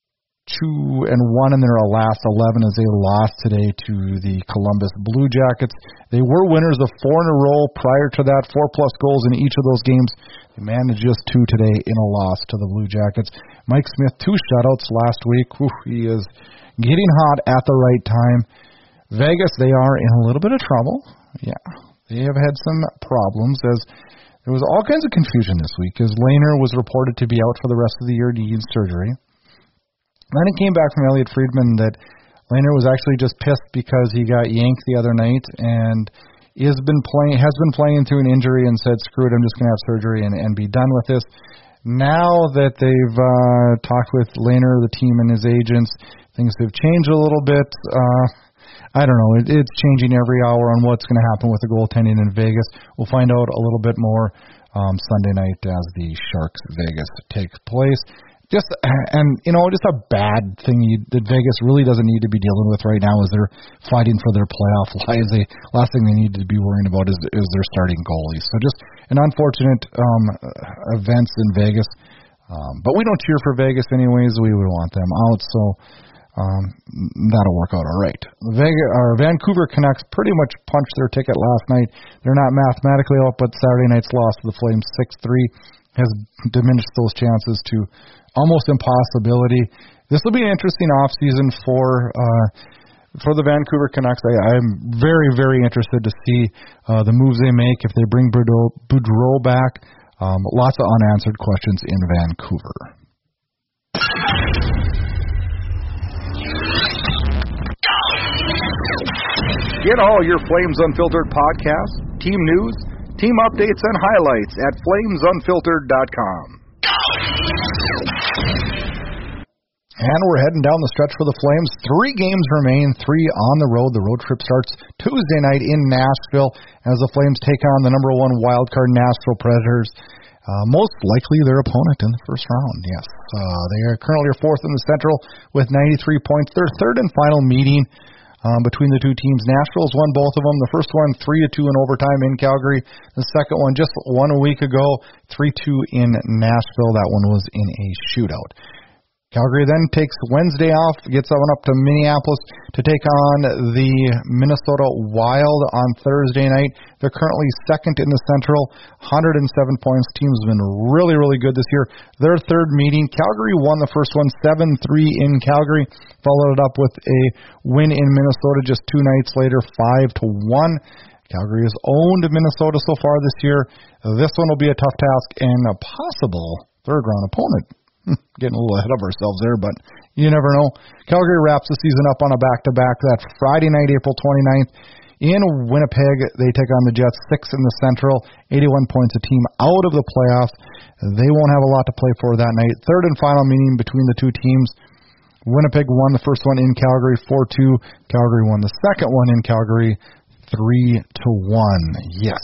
two and one in their last eleven as they lost today to the Columbus Blue Jackets. They were winners of four in a row prior to that, four plus goals in each of those games. They managed just two today in a loss to the Blue Jackets. Mike Smith, two shutouts last week. Whew, he is getting hot at the right time. Vegas, they are in a little bit of trouble. Yeah, they have had some problems as there was all kinds of confusion this week as Lehner was reported to be out for the rest of the year needing surgery. Then it came back from Elliot Friedman that Lehner was actually just pissed because he got yanked the other night and is been playing has been playing through an injury and said, screw it, I'm just going to have surgery and, and be done with this. Now that they've uh, talked with Lehner, the team, and his agents, things have changed a little bit. Uh, I don't know. It, it's changing every hour on what's going to happen with the goaltending in Vegas. We'll find out a little bit more um, Sunday night as the Sharks Vegas takes place. Just and you know, just a bad thing you, that Vegas really doesn't need to be dealing with right now is they're fighting for their playoff lives. The last thing they need to be worrying about is is their starting goalies. So just an unfortunate um, events in Vegas, um, but we don't cheer for Vegas anyways. We would want them out, so um, that'll work out all right. The Vegas, our Vancouver Canucks pretty much punched their ticket last night. They're not mathematically out, but Saturday night's loss to the Flames six three has diminished those chances to almost impossibility. This will be an interesting offseason for uh, for the Vancouver Canucks. I, I'm very, very interested to see uh, the moves they make if they bring Boudreau, Boudreau back. Um, lots of unanswered questions in Vancouver. Get all your Flames Unfiltered podcasts, team news, team updates, and highlights at flames unfiltered dot com. And we're heading down the stretch for the Flames. Three games remain, three on the road. The road trip starts Tuesday night in Nashville as the Flames take on the number one wildcard Nashville Predators. Uh, most likely their opponent in the first round, yes. Uh, they are currently fourth in the Central with ninety-three points. Their third and final meeting um, between the two teams. Nashville's won both of them. The first one three to two in overtime in Calgary. The second one just one a week ago, three two in Nashville. That one was in a shootout. Calgary then takes Wednesday off, gets on up to Minneapolis to take on the Minnesota Wild on Thursday night. They're currently second in the Central, one hundred seven points. Team's been really, really good this year. Their third meeting, Calgary won the first one seven three in Calgary, followed it up with a win in Minnesota just two nights later, five to one. Calgary has owned Minnesota so far this year. This one will be a tough task and a possible third-round opponent. Getting a little ahead of ourselves there, but you never know. Calgary wraps the season up on a back-to-back that Friday night, April twenty-ninth. In Winnipeg, they take on the Jets, six in the Central, eighty-one points, a team out of the playoffs. They won't have a lot to play for that night. Third and final meeting between the two teams. Winnipeg won the first one in Calgary, four two. Calgary won the second one in Calgary, three to one. Yes.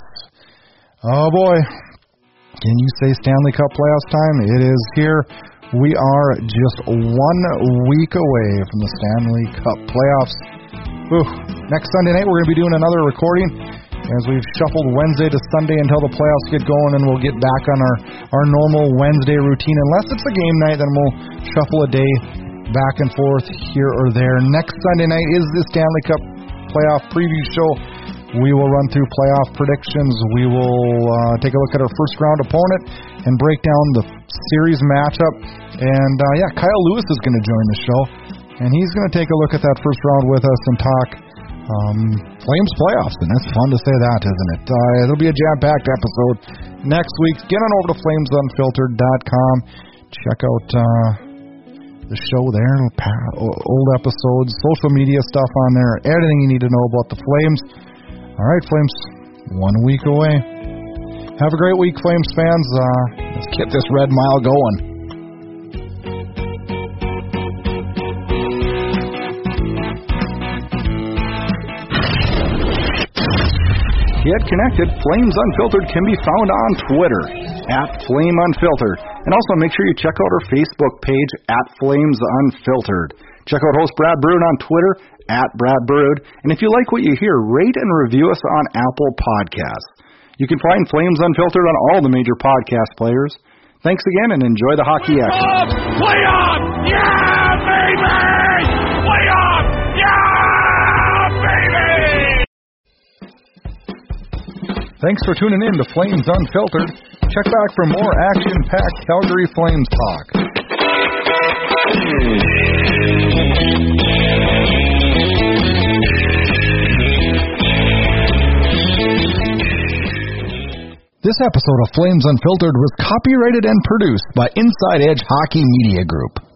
Oh, boy. Can you say Stanley Cup playoffs time? It is here. We are just one week away from the Stanley Cup playoffs. Whew. Next Sunday night, we're going to be doing another recording as we've shuffled Wednesday to Sunday until the playoffs get going, and we'll get back on our, our normal Wednesday routine. Unless it's a game night, then we'll shuffle a day back and forth here or there. Next Sunday night is the Stanley Cup playoff preview show. We will run through playoff predictions. We will uh, take a look at our first-round opponent and break down the series matchup. And, uh, yeah, Kyle Lewis is going to join the show, and he's going to take a look at that first round with us and talk um, Flames playoffs. And it's fun to say that, isn't it? Uh, it'll be a jam-packed episode next week. Get on over to flames unfiltered dot com. Check out uh, the show there, old episodes, social media stuff on there, everything you need to know about the Flames. All right, Flames, one week away. Have a great week, Flames fans. Uh, let's get this red mile going. Get connected. Flames Unfiltered can be found on Twitter at Flame Unfiltered. And also make sure you check out our Facebook page at Flames Unfiltered. Check out host Brad Brood on Twitter at Brad Brood. And if you like what you hear, rate and review us on Apple Podcasts. You can find Flames Unfiltered on all the major podcast players. Thanks again and enjoy the hockey action. Oh, play on! Yeah, baby! Play on! Yeah, baby! Thanks for tuning in to Flames Unfiltered. Check back for more action-packed Calgary Flames talk. This episode of Flames Unfiltered was copyrighted and produced by Inside Edge Hockey Media Group.